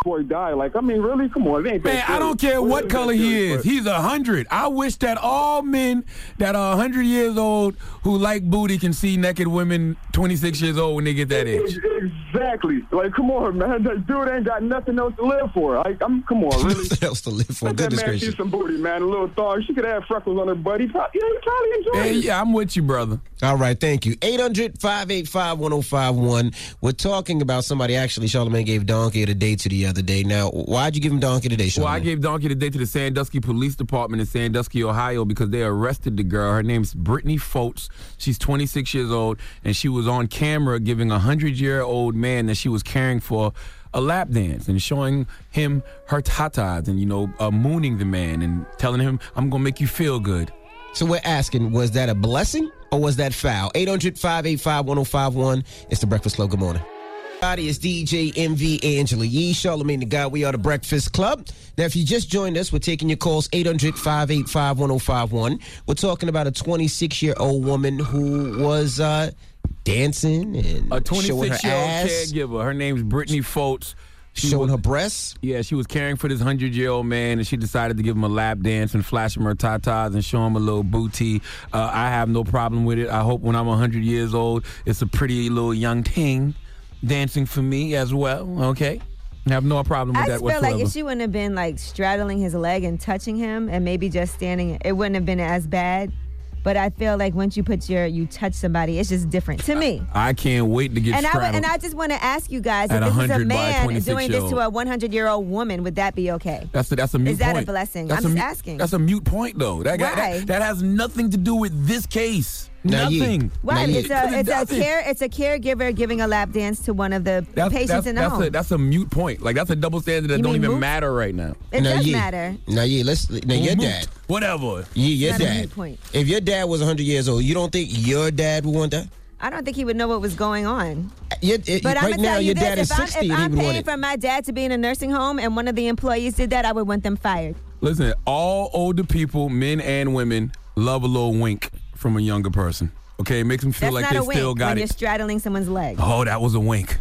before he died. Like, I mean, really? Come on. It ain't that
Man, I
serious.
don't care what
It ain't
color
that
he
serious,
is. He's a hundred. I wish that all men that are a hundred years old who like booty can see naked women twenty-six years old when they get that itch.
Exactly. Like, come on, man. That dude ain't got nothing else to live for. Like, I'm, come on, really.
Nothing else to live for.
Let that
Goodness
man
gracious.
see some booty, man. A little thong. She could have freckles on her butt. He probably, yeah, he probably enjoy
Yeah,
it.
yeah, I'm with you, brother.
All right, thank you. eight hundred, five eight five, one oh five one. We're talking about somebody, actually, Charlamagne gave Donkey the day to the other day. Now, why'd you give him Donkey today, Charlamagne?
Well, I gave Donkey today to the Sandusky Police Department in Sandusky, Ohio, because they arrested the girl. Her name's Brittany Foltz. She's twenty-six years old, and she was on camera giving a hundred-year-old man that she was caring for a lap dance and showing him her tatas and, you know, uh, mooning the man and telling him, I'm going to make you feel good.
So we're asking, was that a blessing or was that foul? eight hundred, five eight five, one oh five one. It's the Breakfast Club. Good morning. Everybody, it's D J M V, Angela Yee, Charlamagne the God. We are the Breakfast Club. Now, if you just joined us, we're taking your calls, eight hundred, five eight five, one oh five one. We're talking about a twenty-six-year-old woman who was uh, dancing and
A
showing her
twenty-six-year-old
ass.
caregiver. Her name's Brittany Foltz. She
Showing
was,
her breasts?
Yeah, she was caring for this hundred-year-old man, and she decided to give him a lap dance and flash him her tatas and show him a little booty. Uh, I have no problem with it. I hope when I'm one hundred years old, it's a pretty little young ting dancing for me as well, okay? I have no problem with
I
that
just
whatsoever.
feel like if she wouldn't have been like straddling his leg and touching him and maybe just standing, it wouldn't have been as bad. But I feel like once you put your, you touch somebody, it's just different to me.
I can't wait to get
And I,
straddled.
would- and I just want to ask you guys, if
At
this is a
one hundred by
man doing this
twenty-six-year-old.
to a hundred-year-old woman, would that be okay?
That's a, that's a mute
Is that
point.
a blessing?
That's
I'm
a
just
mu-
asking.
That's a mute point, though. That, got,
Why?
that, that has nothing to do with this case.
Now, yeah.
Nothing.
Right,
Now,
it's
yeah.
a it's a
doesn't.
care it's a caregiver giving a lap dance to one of the
That's,
patients
that's,
in the
that's
home.
A, that's a mute point. Like, that's a double standard that
You
don't
mean
even
moot?
matter right now.
it
Now,
does
yeah.
matter.
Now, yeah, let's. Now, your
Moot.
dad.
Whatever.
Yeah, your
Not a
dad.
moot point.
If your dad was one hundred years old, you don't think your dad would want that?
I don't think he would know what was going on.
Your, it,
But I'm
right
gonna
now,
tell you
your
this:
dad is
if I'm,
sixty
if
and he
I'm
would want
paying
it.
for my dad to be in a nursing home and one of the employees did that, I would want them fired.
Listen, all older people, men and women, love a little wink from a younger person. Okay, it makes them feel
That's
like
not
they
a wink
still got
when
it.
you're straddling someone's leg.
Oh, that was a wink.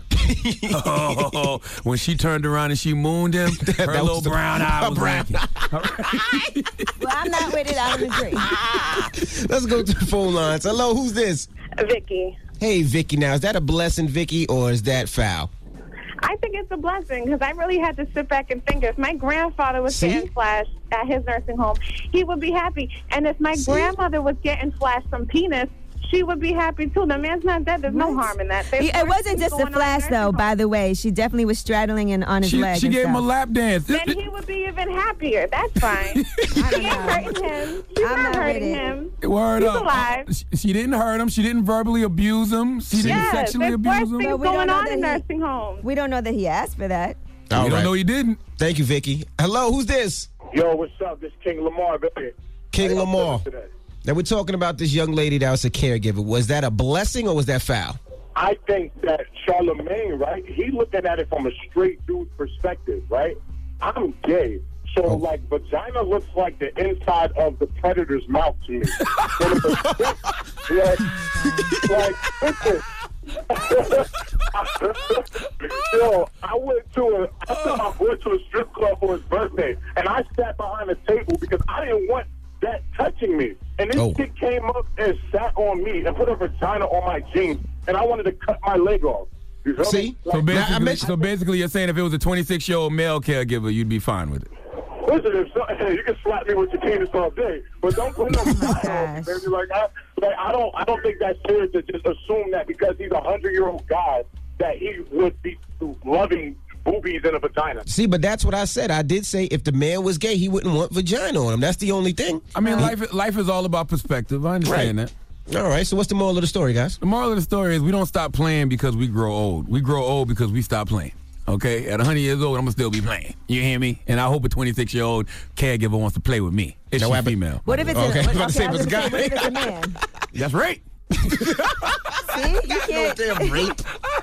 oh, when she turned around and she mooned him, her
That
little
was the-
brown eye was
brown.
winking.
Well, I'm not with it. I don't agree.
Let's go to the phone lines. Hello, who's this?
Vicky.
Hey, Vicky. Now, is that a blessing, Vicky, or is that foul?
I think it's a blessing because I really had to sit back and think if my grandfather was
See?
getting flashed at his nursing home, he would be happy. And if my
See?
grandmother was getting flashed from penis, she would be happy too. The man's not dead. There's no
What?
harm in that. There's
It wasn't
worse
just a
things going on in
flash, though,
nursing
by
homes.
the way. She definitely was straddling and on his
She,
leg.
she
and
gave him a
stuff.
lap dance.
Then he would be even happier. That's fine. She
I don't
ain't hurting
know.
him. She's
I'm
not,
not
hurting
with it.
him.
Word
He's
up.
alive.
She, she didn't hurt him. She didn't verbally abuse him. She didn't
Yes,
sexually
there's
abuse
worse
him.
things
But we don't
going
know
on
that
in
he-
nursing homes.
We don't know that he asked for that.
All
you don't
right.
know he didn't.
Thank you, Vicky. Hello, who's this?
Yo, what's up? This King Lamar, baby.
King
How y'all
Lamar.
feeling today?
Now, we're talking about this young lady that was a caregiver. Was that a blessing or was that foul?
I think that Charlamagne, right? He looking at it from a straight dude perspective, right? I'm gay. So,
Oh.
like, vagina looks like the inside of the predator's mouth to me. So the- like, like, listen. Yo, I went to a, I took my boy to a strip club for his birthday, and I sat behind the table because I didn't want that touching me. And this
Oh.
kid came up and sat on me and put a vagina on my jeans, and I wanted to cut my leg off. You feel
See?
me?
So
Like,
basically,
I mentioned-
so basically, you're saying if it was a twenty-six-year-old male caregiver, you'd be fine with it.
listen, if so, you can slap me with your penis all day, but don't put no vagina on me,
gosh.
baby. Like, I, like, I don't, I don't think that's fair to just assume that because he's a hundred-year-old guy that he would be loving boobies in a vagina.
See, but that's what I said. I did say if the man was gay, he wouldn't want vagina on him. That's the only thing.
I mean, life life is all about perspective. I understand
Right.
that.
All right, so what's the moral of the story, guys?
The moral of the story is we don't stop playing because we grow old. We grow old because we stop playing. Okay? At one hundred years old, I'm going to still be playing. You hear me? And I hope a twenty-six-year-old caregiver wants to play with me. If
Now,
she's
what happened-
female.
What if it's
Okay,
a,
I was
what,
about to say
okay, I
if
was
it's
gonna
a
say, what if
guy.
it's a man?
That's right.
See, you can't.
Damn rape.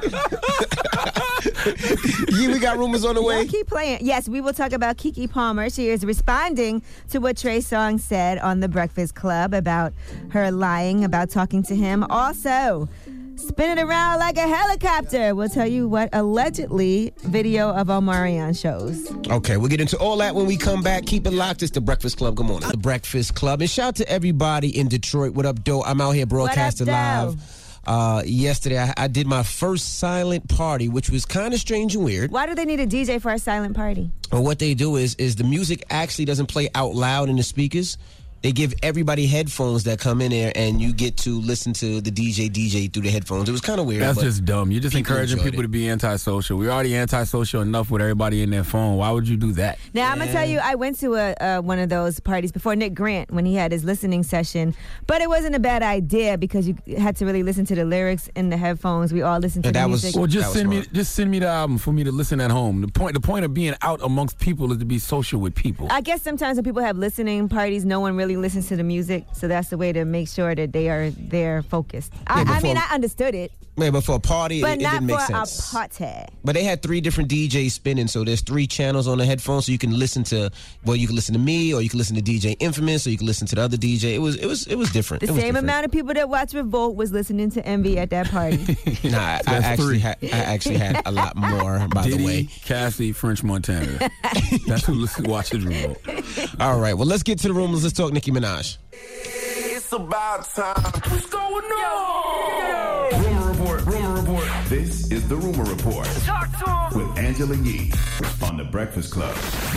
Yeah, we got rumors on the
Y'all
way.
keep playing. Yes, we will talk about Kiki Palmer. She is responding to what Trey Songz said on The Breakfast Club about her lying about talking to him. Also, Spin it around like a helicopter. We'll tell you what allegedly video of Omarion shows.
Okay, we'll get into all that when we come back. Keep it locked. It's The Breakfast Club. Good morning. The Breakfast Club. And shout out to everybody in Detroit. What up, Doe? I'm out here broadcasting live. Uh, yesterday, I, I did my first silent party, which was kind of strange and weird.
Why do they need a D J for a silent party?
Well, what they do is, is the music actually doesn't play out loud in the speakers. They give everybody headphones that come in there, and you get to listen to the D J D J through the headphones. It was kind of weird.
That's
but
just dumb. You're just
people
encouraging people
enjoyed it.
to be antisocial. We're already antisocial enough with everybody in their phone. Why would you do that?
Now, I'm going to tell you, I went to a, uh, one of those parties before, Nick Grant, when he had his listening session. But it wasn't a bad idea because you had to really listen to the lyrics in the headphones. We all listened to
And
the
that
music.
was-
Well, just
That was
send me,
smart.
just send me the album for me to listen at home. The point, the point of being out amongst people is to be social with people.
I guess sometimes when people have listening parties, no one really listens to the music. So that's the way to make sure that they are there focused. I,
Yeah,
I mean,
before-
I understood it,
Yeah, but for a party,
but
it, it
not
didn't make
for
sense.
a party.
But they had three different D Js spinning, so there's three channels on the headphones, so you can listen to. Well, you can listen to me, or you can listen to D J Infamous, or you can listen to the other D J. It was, it was, it was different.
The
It was
same
different.
amount of people that watch Revolt was listening to Envy at that party.
Nah, I, I
That's
actually
three.
had, I actually had a lot more. By
Diddy,
the way.
Cassie, French Montana. That's who listen, watches Remote.
All right, well, let's get to the rumors. Let's talk Nicki Minaj.
It's about time. What's going on?
Rumor Report. Rumor Report. This is the Rumor Report
Talk to him.
with Angela Yee on The Breakfast Club.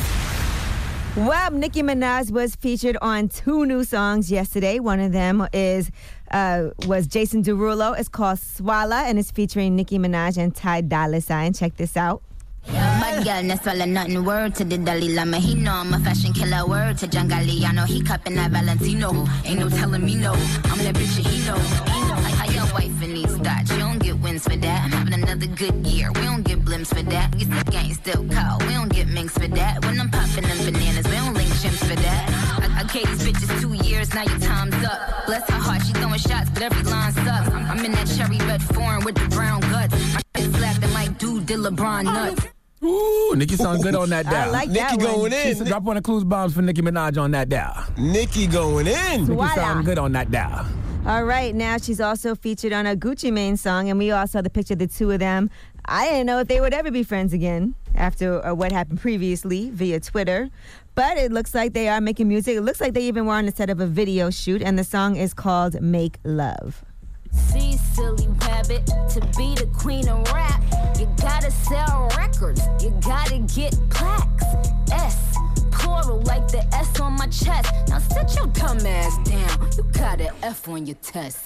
Well, Nicki Minaj was featured on two new songs yesterday. One of them is uh, was Jason Derulo. It's called Swalla, and it's featuring Nicki Minaj and Ty Dolla $ign. Check this out.
Bad girl, no swallow nothing. Word to the Dalai Lama. He know I'm a fashion killer. Word to John Galliano. He cupping that Valentino. Ain't no telling me no. I'm that bitch that he know. He know. Like how your wife in these thoughts. You don't get wins for that. I'm having another good year. We don't get blimps for that. Get the gang still called. We don't get minks for that. When I'm popping them bananas, we don't link chimps for that. I, I gave these bitches two years. Now your time's up. Bless her heart. She throwing shots, but every line sucks. I'm, I'm in that cherry red foreign with the brown guts. My shit slapping like dude did LeBron nuts.
Ooh, Nikki sounds good on that dial.
I like
Nicki
that one.
going in.
She said, drop one of Clues bombs for Nicki Minaj on that dial.
Nicki going in.
Nikki
Voila.
sounds good on that dial.
All right, now she's also featured on a Gucci Mane song, and we all saw the picture of the two of them. I didn't know if they would ever be friends again after uh, what happened previously via Twitter. But it looks like they are making music. It looks like they even were on the set of a video shoot, and the song is called Make Love.
See, silly rabbit, to be the queen of rap, you gotta sell records, you gotta get plaques. S, plural, like the S on my chest. Now sit your dumb ass down, you got an F on your test.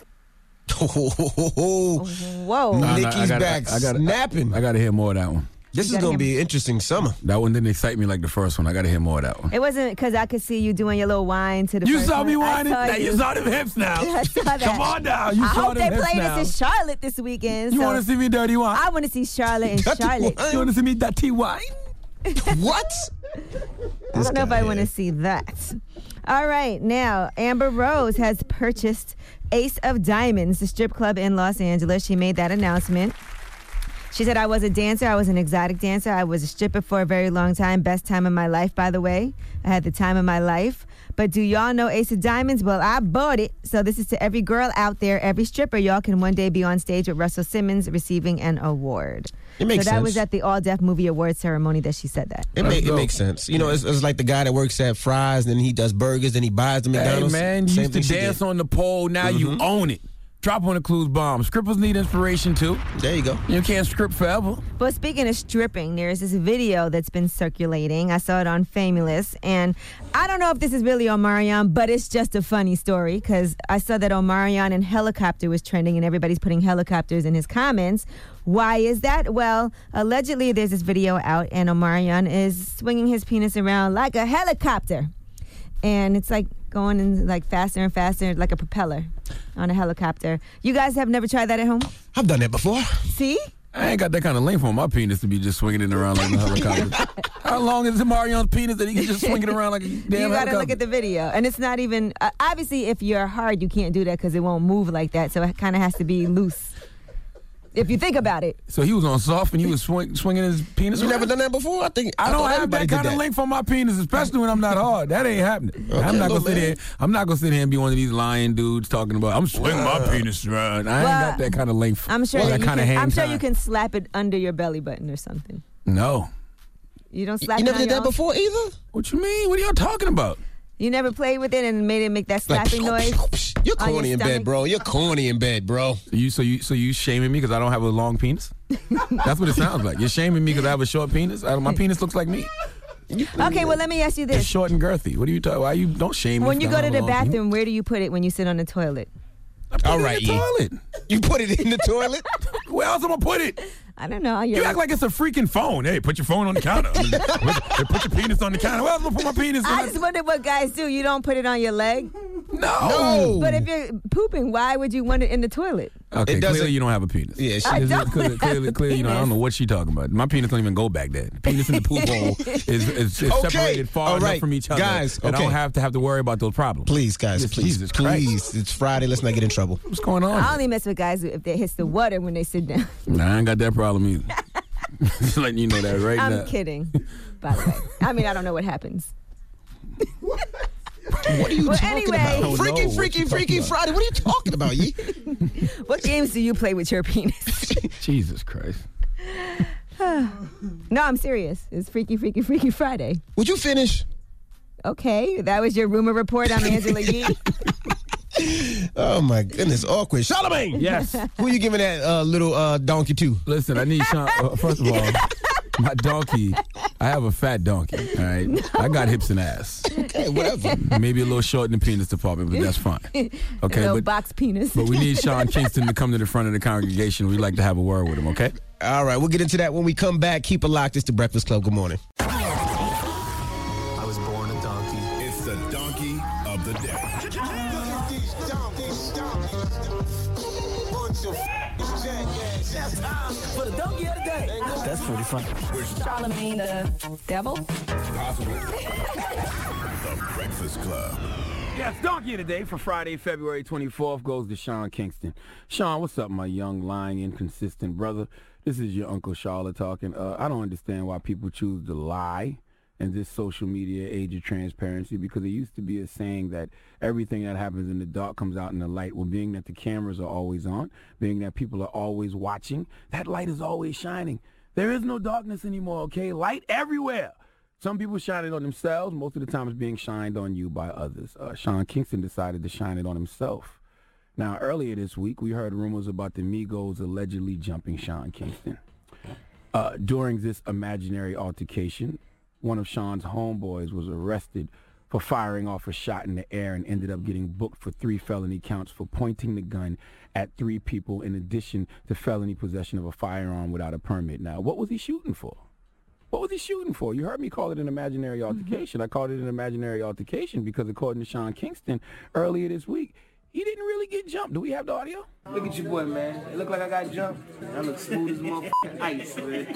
Whoa.
Whoa.
Nah, nah,
Nicki's
I gotta-
back
I gotta-
snapping.
I got to hear more of that one.
This is
gotta
going to
hear-
be an interesting summer.
That one didn't excite me like the first one. I got to hear more of that one.
It wasn't because I could see you doing your little whine to the
You
first
saw
one.
me
I
whining?
saw
Now you saw them hips now.
I saw that.
Come on now. You
I
saw
hope
them
they
hips
play
now.
this in Charlotte this weekend.
You
so
want to see me dirty wine?
I want to see Charlotte and
Dirty
Charlotte.
wine?
You want to see me dirty wine?
What?
I don't know if I want to see that. All right, now Amber Rose has purchased Ace of Diamonds, the strip club in Los Angeles. She made that announcement. She said, I was a dancer. I was an exotic dancer. I was a stripper for a very long time. Best time of my life, by the way. I had the time of my life. But do y'all know Ace of Diamonds? Well, I bought it. So this is to every girl out there, every stripper. Y'all can one day be on stage with Russell Simmons receiving an award.
It makes
so that
sense.
was at the All Deaf Movie Awards ceremony that she said that.
It,
Let's
make, it
go.
makes sense. You know, it's, it's like the guy that works at Fry's, and then he does burgers, then he buys the
Hey,
McDonald's.
man, you
Same
used to
thing she
dance
did.
on the pole. Now you own it. Drop one of Clues bombs. Scrippers need inspiration, too.
There you go.
You can't script forever.
But speaking of stripping, there's this video that's been circulating. I saw it on Famous, and I don't know if this is really Omarion, but it's just a funny story because I saw that Omarion and helicopter was trending, and everybody's putting helicopters in his comments. Why is that? Well, allegedly there's this video out, and Omarion is swinging his penis around like a helicopter, and it's like going in like faster and faster, like a propeller on a helicopter. You guys have never tried that at home?
I've done that before.
See?
I ain't got that kind of length on my penis to be just swinging it around like a helicopter. How long is Marion's penis that he can just swing it around like a damn
You gotta
helicopter?
look at the video, and it's not even. Uh, obviously, if you're hard, you can't do that because it won't move like that. So it kind of has to be loose. If you think about it.
So he was on soft and he was swing, swinging his penis.
You
around?
never done that before? I think
I,
I
don't
thought
have
everybody
that
did
kind of
that.
length on my penis, especially when I'm not hard. That ain't happening.
Okay,
I'm not gonna
little
sit
man.
here. I'm not gonna sit here and be one of these lying dudes talking about I'm swinging my penis around. I
Well,
ain't got that kind of length.
I'm sure
that
that you
kind of
can,
hand
I'm sure
time.
you can slap it under your belly button or something.
No.
You don't slap
You
it
never
on
did
your
that
own?
before either?
What you mean? What are y'all talking about?
You never played with it and made it make that
Like,
slapping noise?
You're
on your
corny in bed,
stomach?
bro. You're corny in bed, bro.
So you so you so you shaming me because I don't have a long penis? That's what it sounds like. You're shaming me because I have a short penis. I, my penis looks like me.
Okay, well, let me ask you
It's
this.
short and girthy. What are you talking? Why you don't shame me?
When you
because
go
I
to
don't
the
have a long penis?
bathroom, where do you put it when you sit on the toilet?
All right,
in the
E.
toilet.
You put it in the toilet?
Where else am I gonna put it?
I don't know.
You
You're
act like it's a freaking phone. Hey, put your phone on the counter. I mean, put, put your penis on the counter. Where else am I gonna put my penis in?
I just wondered what guys do. You don't put it on your leg?
No.
No.
But if you're pooping, why would you want it in the toilet?
Okay,
It doesn't-
clearly you don't have a penis.
Yeah, she
I
Clearly,
don't
clearly,
have
clearly,
a
clearly, you know, I don't
penis.
know what she's talking about. My penis don't even go back there. The penis in the poop hole is, is, is
Okay.
separated far
All
enough
right.
from each other.
Guys,
that I
okay.
don't have to have to worry about those problems.
Please, guys,
Yes,
please.
Jesus Christ.
please. It's Friday. Let's not get in trouble.
What's going on?
I only mess with guys if they hit the water when they sit down.
Nah, I ain't got that problem either. Just letting you know that right
I'm
now.
kidding, by the way. I mean, I don't know what happens.
What are you
Well,
talking
anyway.
about?
don't
Freaky,
know what
freaky,
you're
freaky
talking about.
Friday. What are you talking about, Yee?
What games do you play with your penis?
Jesus Christ.
No, I'm serious. It's Freaky, Freaky, Freaky Friday.
Would you finish?
Okay, that was your rumor report. I'm Angela Yee.
Oh, my goodness. Awkward. Charlamagne!
Yes.
Who you giving that uh, little uh, donkey to?
Listen, I need Sean. Uh, first of all, my donkey, I have a fat donkey, all right? I got hips and ass.
Okay, whatever.
Maybe a little short in the penis department, but that's fine. Okay,
Little
but,
box penis.
but we need Sean Kingston to come to the front of the congregation. We'd like to have a word with him, okay?
All right, we'll get into that when we come back. Keep it locked. It's the Breakfast Club. Good morning.
I was born a donkey. It's the donkey of the day.
For the donkey of the day. That's pretty funny.
Charlamagne the devil?
Possibly. The Breakfast Club.
Yes, Donkey of the Day for Friday, February twenty-fourth goes to Sean Kingston. Sean, what's up, my young, lying, inconsistent brother? This is your Uncle Charlotte talking. Uh, I don't understand why people choose to lie in this social media age of transparency, because it used to be a saying that everything that happens in the dark comes out in the light. Well, being that the cameras are always on, being that people are always watching, that light is always shining. There is no darkness anymore, okay? Light everywhere. Some people shine it on themselves. Most of the time it's being shined on you by others. Uh, Sean Kingston decided to shine it on himself. Now, earlier this week, we heard rumors about the Migos allegedly jumping Sean Kingston. Uh, during this imaginary altercation, one of Sean's homeboys was arrested for firing off a shot in the air and ended up getting booked for three felony counts for pointing the gun at three people, in addition to felony possession of a firearm without a permit. Now, what was he shooting for? What was he shooting for? You heard me call it an imaginary altercation. I called it an imaginary altercation because, according to Sean Kingston, earlier this week, he didn't really get jumped. Do we have the audio?
Look at your boy, man. It look like I got jumped. I look smooth as motherfucking ice, man.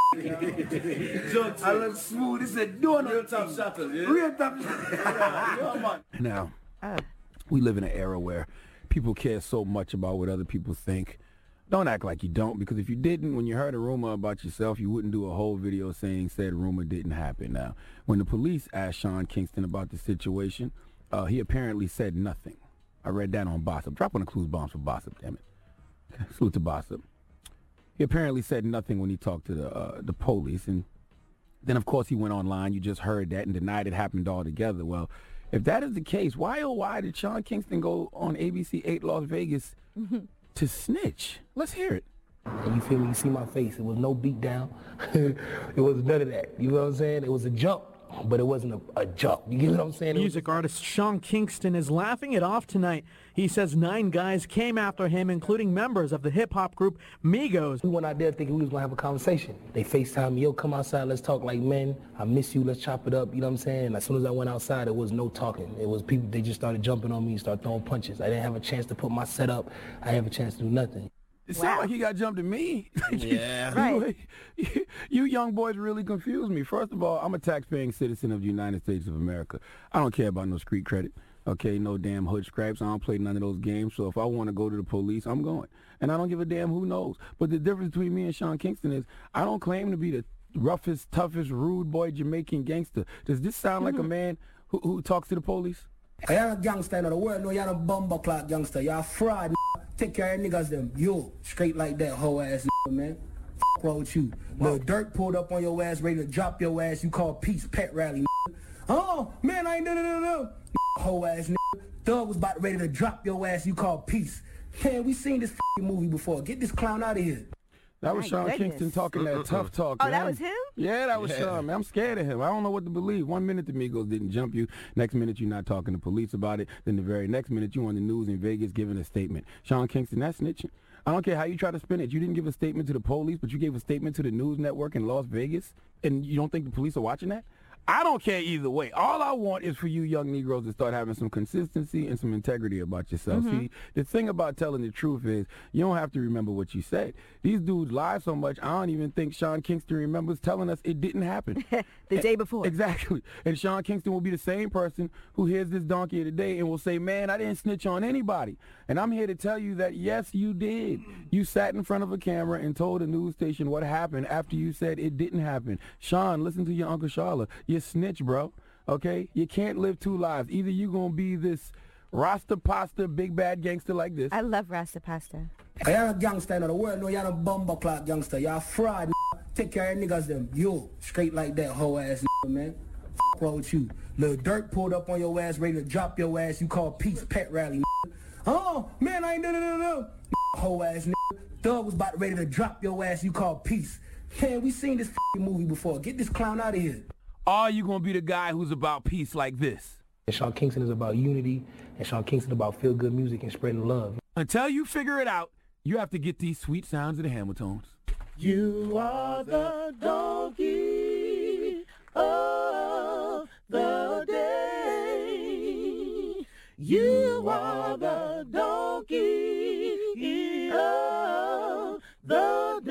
I look smooth as a donut. Real top shotter, yeah? Real top shotter.
Now, we live in an era where people care so much about what other people think. Don't act like you don't, because if you didn't, when you heard a rumor about yourself, you wouldn't do a whole video saying said rumor didn't happen. Now, when the police asked Sean Kingston about the situation, uh, he apparently said nothing. I read that on Bossip. Drop on the clues bombs for Bossip, damn it. Okay, salute to Bossip. He apparently said nothing when he talked to the uh, the police, and then, of course, he went online. You just heard that and denied it happened altogether. Well, if that is the case, why oh why did Sean Kingston go on A B C eight Las Vegas to snitch? Let's hear it.
And you feel me? You see my face. It was no beat down. It was none of that. You know what I'm saying? It was a jump, but it wasn't a, a jump. You get what I'm saying? It was-
Music artist Sean Kingston is laughing it off tonight. He says nine guys came after him, including members of the hip-hop group Migos.
We went out there thinking we was going to have a conversation. They FaceTime me, yo, come outside, let's talk like men. I miss you, let's chop it up, you know what I'm saying? And as soon as I went outside, it was no talking. It was people, they just started jumping on me, started throwing punches. I didn't have a chance to put my set up. I didn't have a chance to do nothing.
It sounds like he got jumped at me.
Yeah.
Right. You, you young boys really confuse me. First of all, I'm a tax-paying citizen of the United States of America. I don't care about no street credit. Okay, no damn hood scraps. I don't play none of those games. So if I want to go to the police, I'm going. And I don't give a damn who knows. But the difference between me and Sean Kingston is I don't claim to be the roughest, toughest, rude boy Jamaican gangster. Does this sound like a man who, who talks to the police?
You're a gangster in the world. No, you're a bumper clock gangster. You're a fraud. N- Take care of niggas them. You straight like that hoe ass n- man. F wrong with you. Little dirt pulled up on your ass, ready to drop your ass. You call peace pet rally. N- oh man, I ain't no no no no. Hoe ass n- Thug was about ready to drop your ass. You call peace. Man, we seen this f***ing movie before. Get this clown out of here.
That was
My
Sean
goodness.
Kingston talking that tough talk.
Oh,
man.
that was him?
Yeah, that was
Yeah.
Sean, man. I'm scared of him. I don't know what to believe. One minute the Migos didn't jump you. Next minute you're not talking to police about it. Then the very next minute you on the news in Vegas giving a statement. Sean Kingston, that's snitching. I don't care how you try to spin it. You didn't give a statement to the police, but you gave a statement to the news network in Las Vegas, and you don't think the police are watching that? I don't care either way. All I want is for you young Negroes to start having some consistency and some integrity about yourself.
Mm-hmm.
See, the thing about telling the truth is you don't have to remember what you said. These dudes lie so much, I don't even think Sean Kingston remembers telling us it didn't happen.
The day before.
Exactly. And Sean Kingston will be the same person who hears this donkey today and will say, man, I didn't snitch on anybody. And I'm here to tell you that, yes, you did. You sat in front of a camera and told a news station what happened after you said it didn't happen. Sean, listen to your Uncle Sharla. You snitch, bro. Okay? You can't live two lives. Either you going to be this Rasta pasta big bad gangster like this.
I love Rasta pasta.
You're a gangster in the world. No, you're a bumper clock gangster. You're a fraud. N- Take care of niggas them. You straight like that hoe ass n- man. F wrong with you. Little dirt pulled up on your ass, ready to drop your ass. You call peace pet rally. N- oh man, I ain't no no no no. Hoe ass n- Thug was about ready to drop your ass. You call peace. Man, we seen this f***ing movie before. Get this clown out of here.
Are you going to be the guy who's about peace like this?
And Sean Kingston is about unity, and Sean Kingston about feel-good music and spreading love.
Until you figure it out, you have to get these sweet sounds of the Hamiltones.
You are the donkey of the day. You are the donkey of the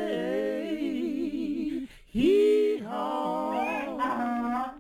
day. Hee-haw.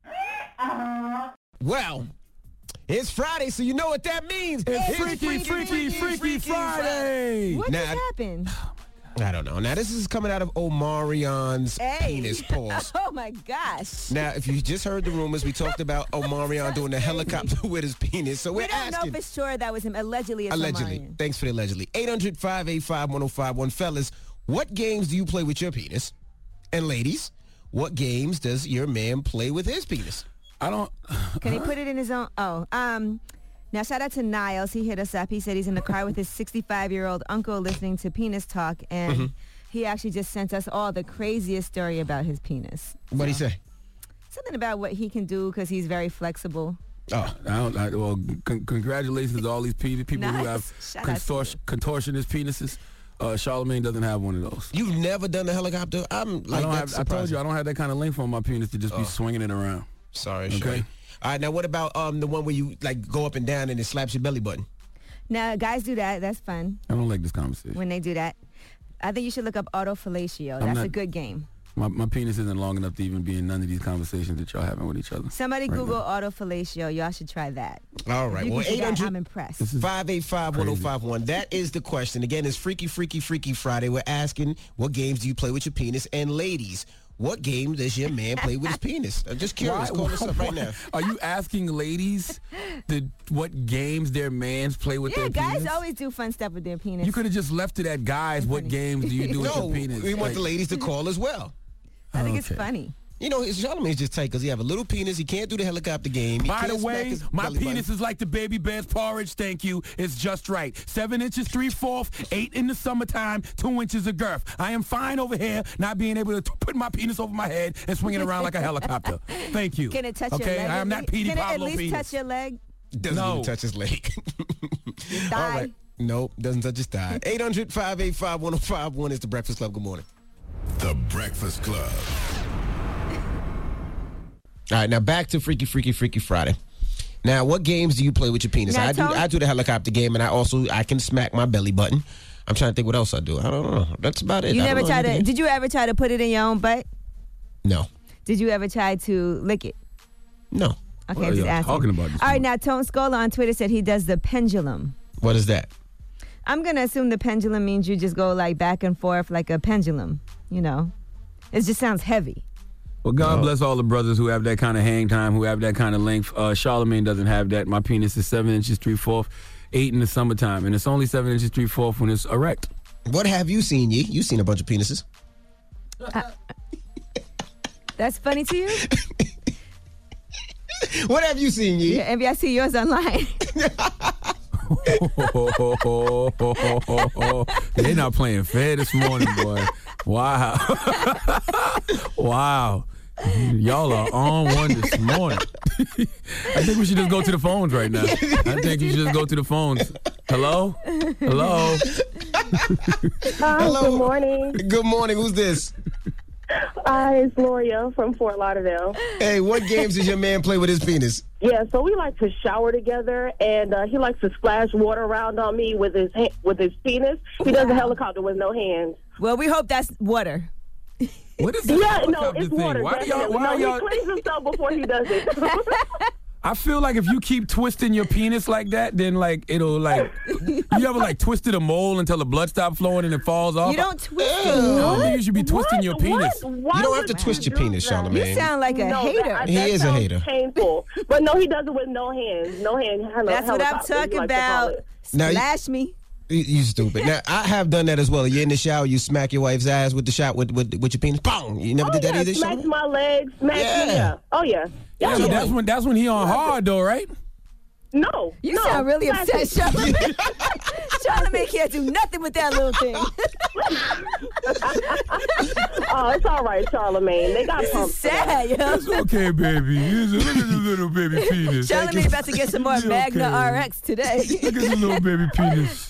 Well, it's Friday, so you know what that means.
It's Freaky, Freaky, Freaky Friday.
What
Now-
just happened?
I don't know. Now, this is coming out of Omarion's
Hey.
penis pause.
Oh my gosh.
Now, if you just heard the rumors, we talked about Omarion doing the helicopter with his penis. So we're
We don't
asking.
know for sure that was him. Allegedly, it's
Allegedly.
Omarion.
Thanks for the allegedly. eight hundred, five eight five, one oh five one. Fellas, what games do you play with your penis? And ladies, what games does your man play with his penis?
I don't.
Can he put it in his own? Oh, um, now shout out to Niles. He hit us up. He said he's in the car with his sixty-five-year-old uncle listening to Penis Talk, and
Mm-hmm.
he actually just sent us all the craziest story about his penis.
What'd he say?
Something about what he can do because he's very flexible.
Oh, I don't, I, well, con- congratulations to all these pe- people who
Nice.
have
Shout out to
contortion, contortionist penises. Uh, Charlamagne doesn't have one of those.
You've never done a helicopter? I'm like,
I, don't
that's
have, I told you,
surprising.
I don't have that kind of length on my penis to just be
Oh.
swinging it around.
Sorry,
Okay.
Shay. All right, now what about um the one where you like go up and down and it slaps your belly button?
Now, guys do that. That's fun
I don't like this conversation.
when they do that. I think you should look up autofellatio.
I'm
That's a
not-
good game.
My, my penis isn't long enough to even be in none of these conversations that y'all having with each other.
Somebody
right
Google
now.
autofellatio. Y'all should try that.
All right,
You
well,
can do that,
eight hundred,
I'm impressed.
five eight five, one oh five one. That is the question. Again, it's Freaky, Freaky, Freaky Friday. We're asking, what games do you play with your penis? And ladies, what game does your man play with his penis? I'm just curious.
Why-
Call us up right
why-
now.
Are you asking ladies the what games their mans play with
Yeah,
their
guys
penis?
always do fun stuff with their penis.
You could have just left it at guys. What games do you do with
No,
your penis?
we want
Like-
the ladies to call as well.
I think it's
Okay.
funny.
You know, his Charlamagne's just tight because he have a little penis. He can't do the helicopter game. He
By the
can't smack
way,
his
my
belly button.
penis is like the baby bear's porridge, thank you. It's just right. Seven inches, three-fourths, eight in the summertime, two inches of girth. I am fine over here not being able to t- put my penis over my head and swing it around like a helicopter. Thank you.
Can it touch
okay?
your leg?
I am
at
not
least?
Petey
Can it at
Pablo
least
penis.
touch your leg?
Doesn't
No.
even touch his leg.
Your
All
thigh?
right. Nope, doesn't touch his thigh. eight hundred, five eight five, one oh five one is the Breakfast Club. Good morning.
The Breakfast Club.
All right, now back to Freaky, Freaky, Freaky Friday. Now, what games do you play with your penis?
Now,
I do
Tone-
I do the helicopter game, and I also I can smack my belly button. I'm trying to think what else I do. I don't know. That's about it.
You
I
never
don't know
tried to?
anything.
Did you ever try to put it in your own butt?
No,
Did you ever try to lick it?
no.
Okay,
What
I'm
are
just
y'all
asking.
talking about this
All right, now Tone Scola on Twitter said he does the pendulum.
What is that?
I'm going to assume the pendulum means you just go like back and forth like a pendulum, you know. It just sounds heavy.
Well, God bless all the brothers who have that kind of hang time, who have that kind of length. Uh, Charlemagne doesn't have that. My penis is seven inches, three-fourths, eight in the summertime, and it's only seven inches, three-fourths when it's erect.
What have you seen, Yee? You've seen a bunch of penises.
Uh, that's funny to you?
What have you seen, Yee?
Yeah, maybe I see yours online.
They're not playing fair this morning, boy. Wow. Wow. Y'all are on one this morning. I think we should just go to the phones right now. I think we should just go to the phones. Hello? Hello?
Hi,
Hello.
good morning.
Good morning. Who's this?
Hi, it's Gloria from Fort Lauderdale.
Hey, what games does your man play with his penis?
Yeah, so we like to shower together, and uh, he likes to splash water around on me with his ha- with his penis. He does a helicopter with no hands.
Well, we hope that's water.
What is
Yeah,
that
no,
helicopter
it's
thing?
water.
Why do y'all,
definitely.
why
no,
y'all,
he cleans himself before he does it.
I feel like if you keep twisting your penis like that, then like it'll like you ever like twisted a mole until the blood stops flowing and it falls off?
You don't twist
I
it.
don't think you should be twisting
What?
your penis.
What? Why
You don't
would
have to twist your penis, Charlamagne.
You sound like a
no,
hater.
That,
He
that
is a
sounds
hater.
Painful, but no, he does it with no hands. No hand. heli-
That's what I'm
helicopter, he
talking
likes to call
about.
it.
Now you-
Slash me.
You, you stupid. Now, I have done that as well. You're in the shower, you smack your wife's ass with the shot with with, with your penis. Bang! You never
Oh,
did that
yeah,
either,
smack
Charlamagne?
my legs, smack
Yeah.
me. Yeah. Oh yeah.
Yeah, but that's when that's when he on hard though, right?
No.
You
no.
sound really
Smack
upset,
it.
Charlamagne. Charlamagne can't do nothing with that little thing.
Oh, it's all right, Charlamagne. They got
This is
pumps. for that.
sad, yo.
It's okay, baby. It's- Look at this little baby penis.
Charlamagne about to get some more
It's
Magna
okay.
R X today.
Look at this little baby penis.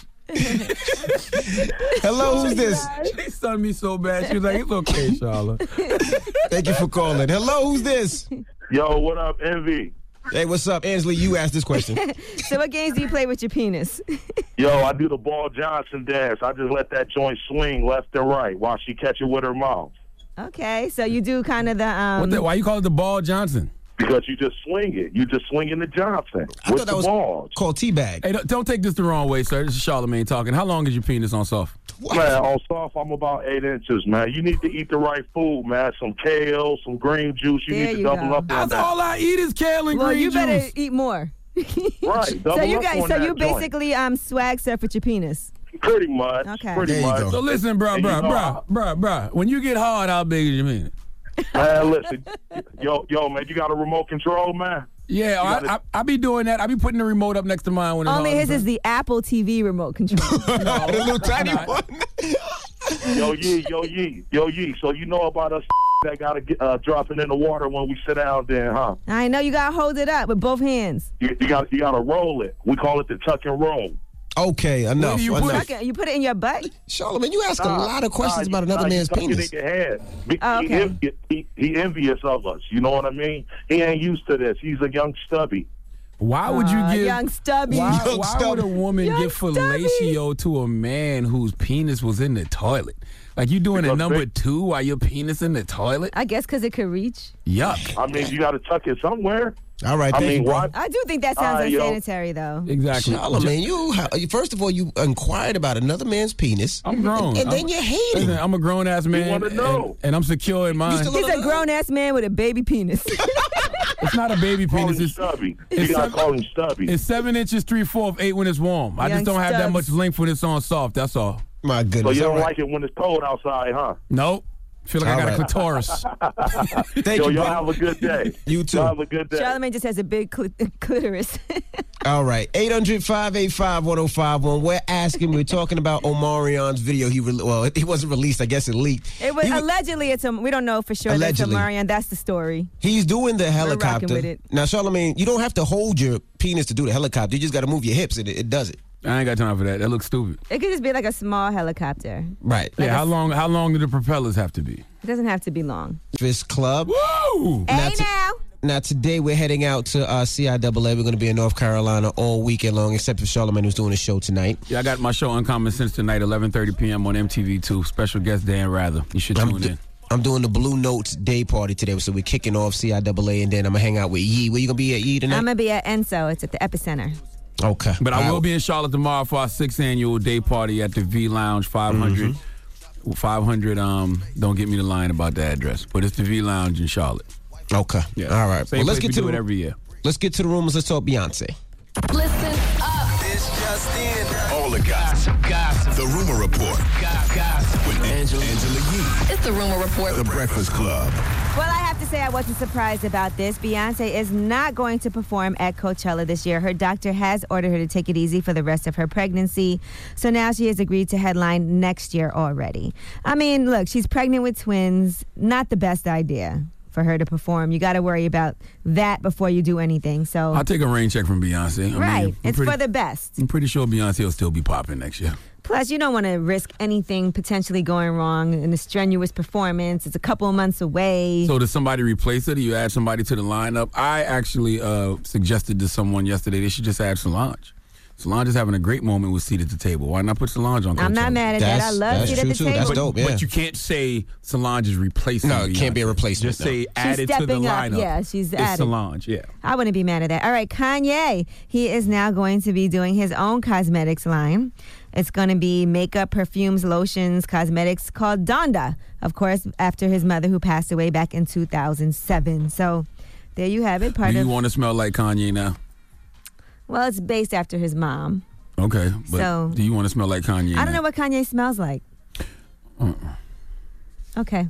Hello, who's this?
She stunned me so bad. She was like, "It's okay, Charla."
Thank you for calling. Hello, who's this?
Yo, what up, Envy?
Hey, what's up, Ansley? You asked this question.
So what games do you play with your penis?
Yo, I do the Ball Johnson dance. I just let that joint swing left and right while she catch it with her mouth.
Okay, so you do kind of the um.
What the, why you call it the Ball Johnson?
Because you just swing it. You just swing in the Johnson
I
with
thought that
the
was
balls.
called teabag.
Hey, don't, don't take this the wrong way, sir. This is Charlamagne talking. How long is your penis on soft?
What?
Man, on soft, I'm about eight inches, man. You need to eat the right food, man. Some kale, some green juice. You
There
need to
you
double
go.
up on
That's
that.
all I eat is kale and
well,
green
you better
juice.
eat more.
Right, double
So you
up
guys,
on
so
that
you
joint.
basically um swag surf with your penis.
Pretty much.
Okay.
Pretty
There you
much.
go.
So listen, bro,
And
bro,
you know,
bro, bro, bro. When you get hard, how big is your penis?
Man, listen. Yo, yo, man, you got a remote control, man?
Yeah, I,
gotta-
I, I be doing that. I be putting the remote up next to mine when it's
Only
hard.
his is the Apple T V remote control.
the little tiny
not.
one.
Yo, yee, yo, yee, yo, yee. So you know about us that got to get uh, dropping in the water when we sit down there, huh?
I know you gotta hold it up with both hands.
You, you got you got to roll it. We call it the tuck and roll.
Okay, enough.
do you put
enough.
Okay, you put it in your butt.
Charlamagne, you ask a
Nah,
lot of questions
nah,
about another
nah,
man's
you tuck
penis.
It in your head. Be-
Oh,
he,
okay.
envi- he, he envious of us. You know what I mean? He ain't used to this. He's a young stubby.
Why would you
Uh,
give?
young stubby.
Why,
Young
why
stubby.
would a woman
Young
give
stubby.
fellatio to a man whose penis was in the toilet? Like you doing a
Because
number
they-
two while your penis in the toilet?
I guess because it could reach.
Yuck.
I mean, you got to tuck it somewhere.
All right,
I
thank
mean,
you, bro.
why?
I do think that sounds
Uh, yo.
unsanitary, though.
Exactly.
Charlamagne, you first of all, you inquired about another man's penis.
I'm grown.
And then
I'm-
you hate him.
Listen, I'm a grown ass man.
wanna know.
And, and I'm secure in mine.
still-
He's a grown ass man with a baby penis.
It's not a baby
Call
penis.
him
It's,
stubby.
it's
You got to
seven-
call him stubby.
it's seven inches, three fourths, eight when it's warm. I
Young
just don't have that
stubs.
much length when it's on soft. That's all.
My
So
goodness.
you
all
don't
right.
like it when it's cold outside, huh?
Nope. Feel like
All
I got
right.
a clitoris.
Thank
Yo,
you,
y'all
bro.
have a good day.
You too.
Y'all have a good day.
Charlamagne just has a big clit- clitoris.
All right, eight hundred, five eight five, one oh five one. We're asking, we're talking about Omarion's video. He re- Well, it wasn't released. I guess it leaked.
It was
He wa-
allegedly it's a we don't know for sure.
Allegedly.
That's a Marion. That's the story.
He's doing the
rocking
helicopter.
with it.
Now, Charlamagne, you don't have to hold your penis to do the helicopter. You just got to move your hips and it, it does it.
I ain't got time for that. That looks stupid.
It could just be like a small helicopter.
Right.
Yeah,
Like
how
a-
long? How long do the propellers have to be?
It doesn't have to be long.
Fist Club.
Woo!
Hey
to-
now.
Now, today we're heading out to uh, C I A A. We're going to be in North Carolina all weekend long, except for Charlamagne, who's doing the show tonight.
Yeah, I got my show Uncommon Sense tonight, eleven thirty p.m. on M T V two. Special guest Dan Rather. You should
I'm
tune
d-
in.
I'm doing the Blue Notes Day Party today, so we're kicking off C I A A, and then I'm going to hang out with Yee. Where you going to be at, Yee, tonight?
I'm going to be at Enso. It's at the Epicenter.
Okay.
But I
All
will
right.
be in Charlotte tomorrow for our sixth annual day party at the V Lounge, five hundred.
Mm-hmm.
five hundred, um, don't get me to lying about the address, but it's the V Lounge in Charlotte.
Okay.
Yeah.
All right.
Same
Well, let's
place
get
we
to
do
the,
it every year.
Let's get to the rumors. Let's talk Beyonce.
Listen up. It's just in. All the gossip. Gossip. The Rumor Report. Gossip. With Angela, Angela Yee.
It's the Rumor Report.
The Breakfast Club.
Well, I have to say I wasn't surprised about this. Beyonce is not going to perform at Coachella this year. Her doctor has ordered her to take it easy for the rest of her pregnancy. So now she has agreed to headline next year already. I mean, look, she's pregnant with twins. Not the best idea for her to perform. You got to worry about that before you do anything. So
I'll take a rain check from Beyonce. I
right.
mean, I'm
it's
pretty,
for the best.
I'm pretty sure Beyonce will still be popping next year.
Plus, you don't want to risk anything potentially going wrong in a strenuous performance. It's a couple of months away.
So does somebody replace it, or you add somebody to the lineup? I actually uh, suggested to someone yesterday they should just add Solange. Solange is having a great moment with Seat at the Table. Why not put Solange on Coachella?
I'm not mad at that. I love Seat at the Table.
That's
but,
dope, yeah.
But you can't say Solange is replacing
No, it can't be a replacement.
Just say
She's
added to the
stepping up.
lineup.
Yeah, she's
it's
added.
Solange, yeah.
I wouldn't be mad at that. All right, Kanye. He is now going to be doing his own cosmetics line. It's going to be makeup, perfumes, lotions, cosmetics called Donda, of course, after his mother who passed away back in two thousand seven. So there you have it. Part
Do you
of
want to smell like Kanye now?
Well, it's based after his mom.
Okay, but
So-
do you want to smell like Kanye?
I don't know what Kanye smells like.
Uh-uh.
Okay.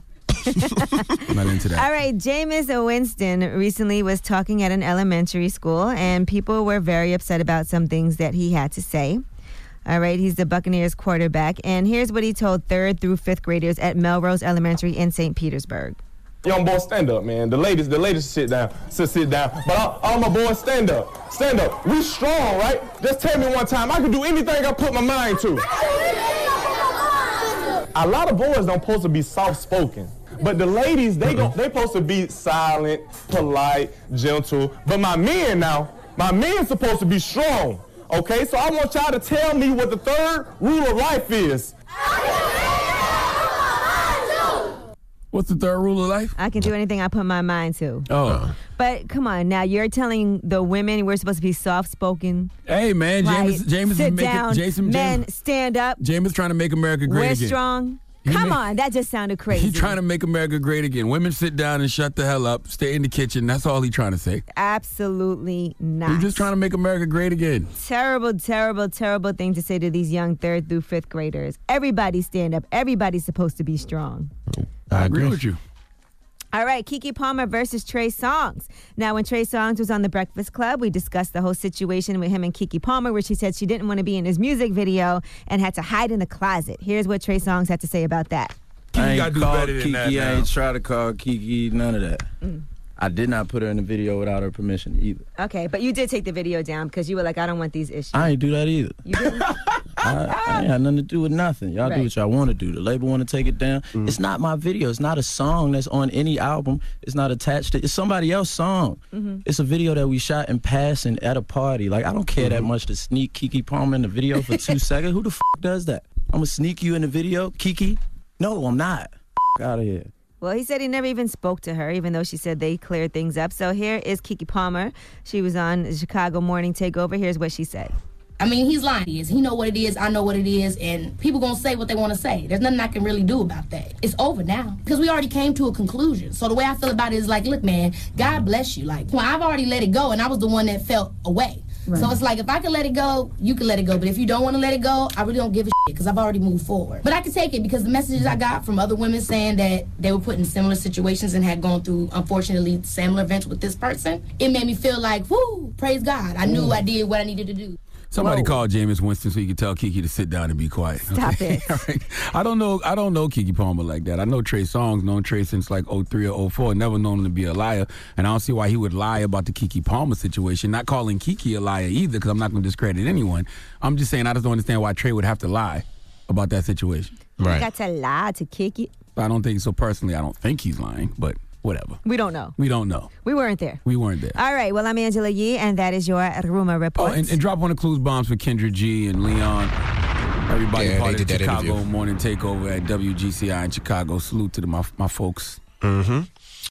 I'm not into that.
All right, Jameis Winston recently was talking at an elementary school, and people were very upset about some things that he had to say. All right, he's the Buccaneers quarterback, and here's what he told third through fifth graders at Melrose Elementary in Saint Petersburg.
Young boy, stand up, man. The ladies, the ladies sit down, sit, sit down. But all, all my boys, stand up, stand up. We strong, right? Just tell me one time, I can do anything I put my mind to. A lot of boys don't supposed to be soft-spoken. But the ladies, they go, they supposed to be silent, polite, gentle. But my men now, my men supposed to be strong. Okay, so I want y'all to tell me what the third rule of life is.
What's the third rule of life?
I can do anything I put my mind to.
Oh.
But come on, now you're telling the women we're supposed to be soft-spoken.
Hey, man,
right?
James, James
Sit
is making
down,
Jason,
men,
James,
stand up.
James is trying to make America great
We're
again.
strong.
He
Come
ma-
on, that just sounded crazy.
He's trying to make America great again. Women sit down and shut the hell up, stay in the kitchen. That's all he's trying to say.
Absolutely not.
He's just trying to make America great again.
Terrible, terrible, terrible thing to say to these young third through fifth graders. Everybody stand up. Everybody's supposed to be strong.
I agree with you.
All right, Keke Palmer versus Trey Songz. Now, when Trey Songz was on The Breakfast Club, we discussed the whole situation with him and Keke Palmer, where she said she didn't want to be in his music video and had to hide in a closet. Here's what Trey Songz had to say about that.
I
gotta
ain't
do
called
better than
Keke.
that
I
now.
ain't try to call Keke. None of that.
Mm.
I did not put her in the video without her permission either.
Okay, but you did take the video down because you were like, I don't want these issues.
I ain't do that either.
You didn't?
I, I ain't had nothing to do with nothing. Y'all
Right.
do what y'all want to do. The label want to take it down. It's not my video. It's not a song that's on any album. It's not attached to. It's somebody else's song.
Mhm.
It's a video that we shot in passing at a party. Like I don't care that much to sneak Keke Palmer in the video for two seconds. Who the f- does that? I'm gonna sneak you in the video, Keke? No, I'm not. F- out of here.
Well, he said he never even spoke to her, even though she said they cleared things up. So here is Keke Palmer. She was on the Chicago Morning Takeover. Here's what she said.
I mean, he's lying. He is. He know what it is. I know what it is. And people going to say what they want to say. There's nothing I can really do about that. It's over now. Because we already came to a conclusion. So the way I feel about it is like, look, man, God bless you. Like, well, I've already let it go, and I was the one that felt away.
Right.
So it's like, if I can let it go, you can let it go. But if you don't want to let it go, I really don't give a shit because I've already moved forward. But I can take it because the messages I got from other women saying that they were put in similar situations and had gone through, unfortunately, similar events with this person, it made me feel like, whoo, praise God. I knew I did what I needed to do.
Somebody
Whoa.
call Jameis Winston so you can tell Keke to sit down and be quiet.
Stop it.
All right. I don't know. I don't know Keke Palmer like that. I know Trey Songz. Known Trey since like oh three or oh four. Never known him to be a liar, and I don't see why he would lie about the Keke Palmer situation. Not calling Keke a liar either, because I'm not going to discredit anyone. I'm just saying I just don't understand why Trey would have to lie about that situation.
You got to lie to kick it.
I don't think so. Personally, I don't think he's lying, but whatever.
We don't know.
We don't know.
We weren't there.
We weren't there.
All right. Well, I'm Angela Yee, and that is your rumor report.
Oh, and, and drop one of Clues bombs for Kendra G and Leon. Everybody
Yeah,
part
they
of
did
the
that
Chicago
interview.
Morning Takeover at W G C I in Chicago. Salute to the, my, my folks.
Mm-hmm.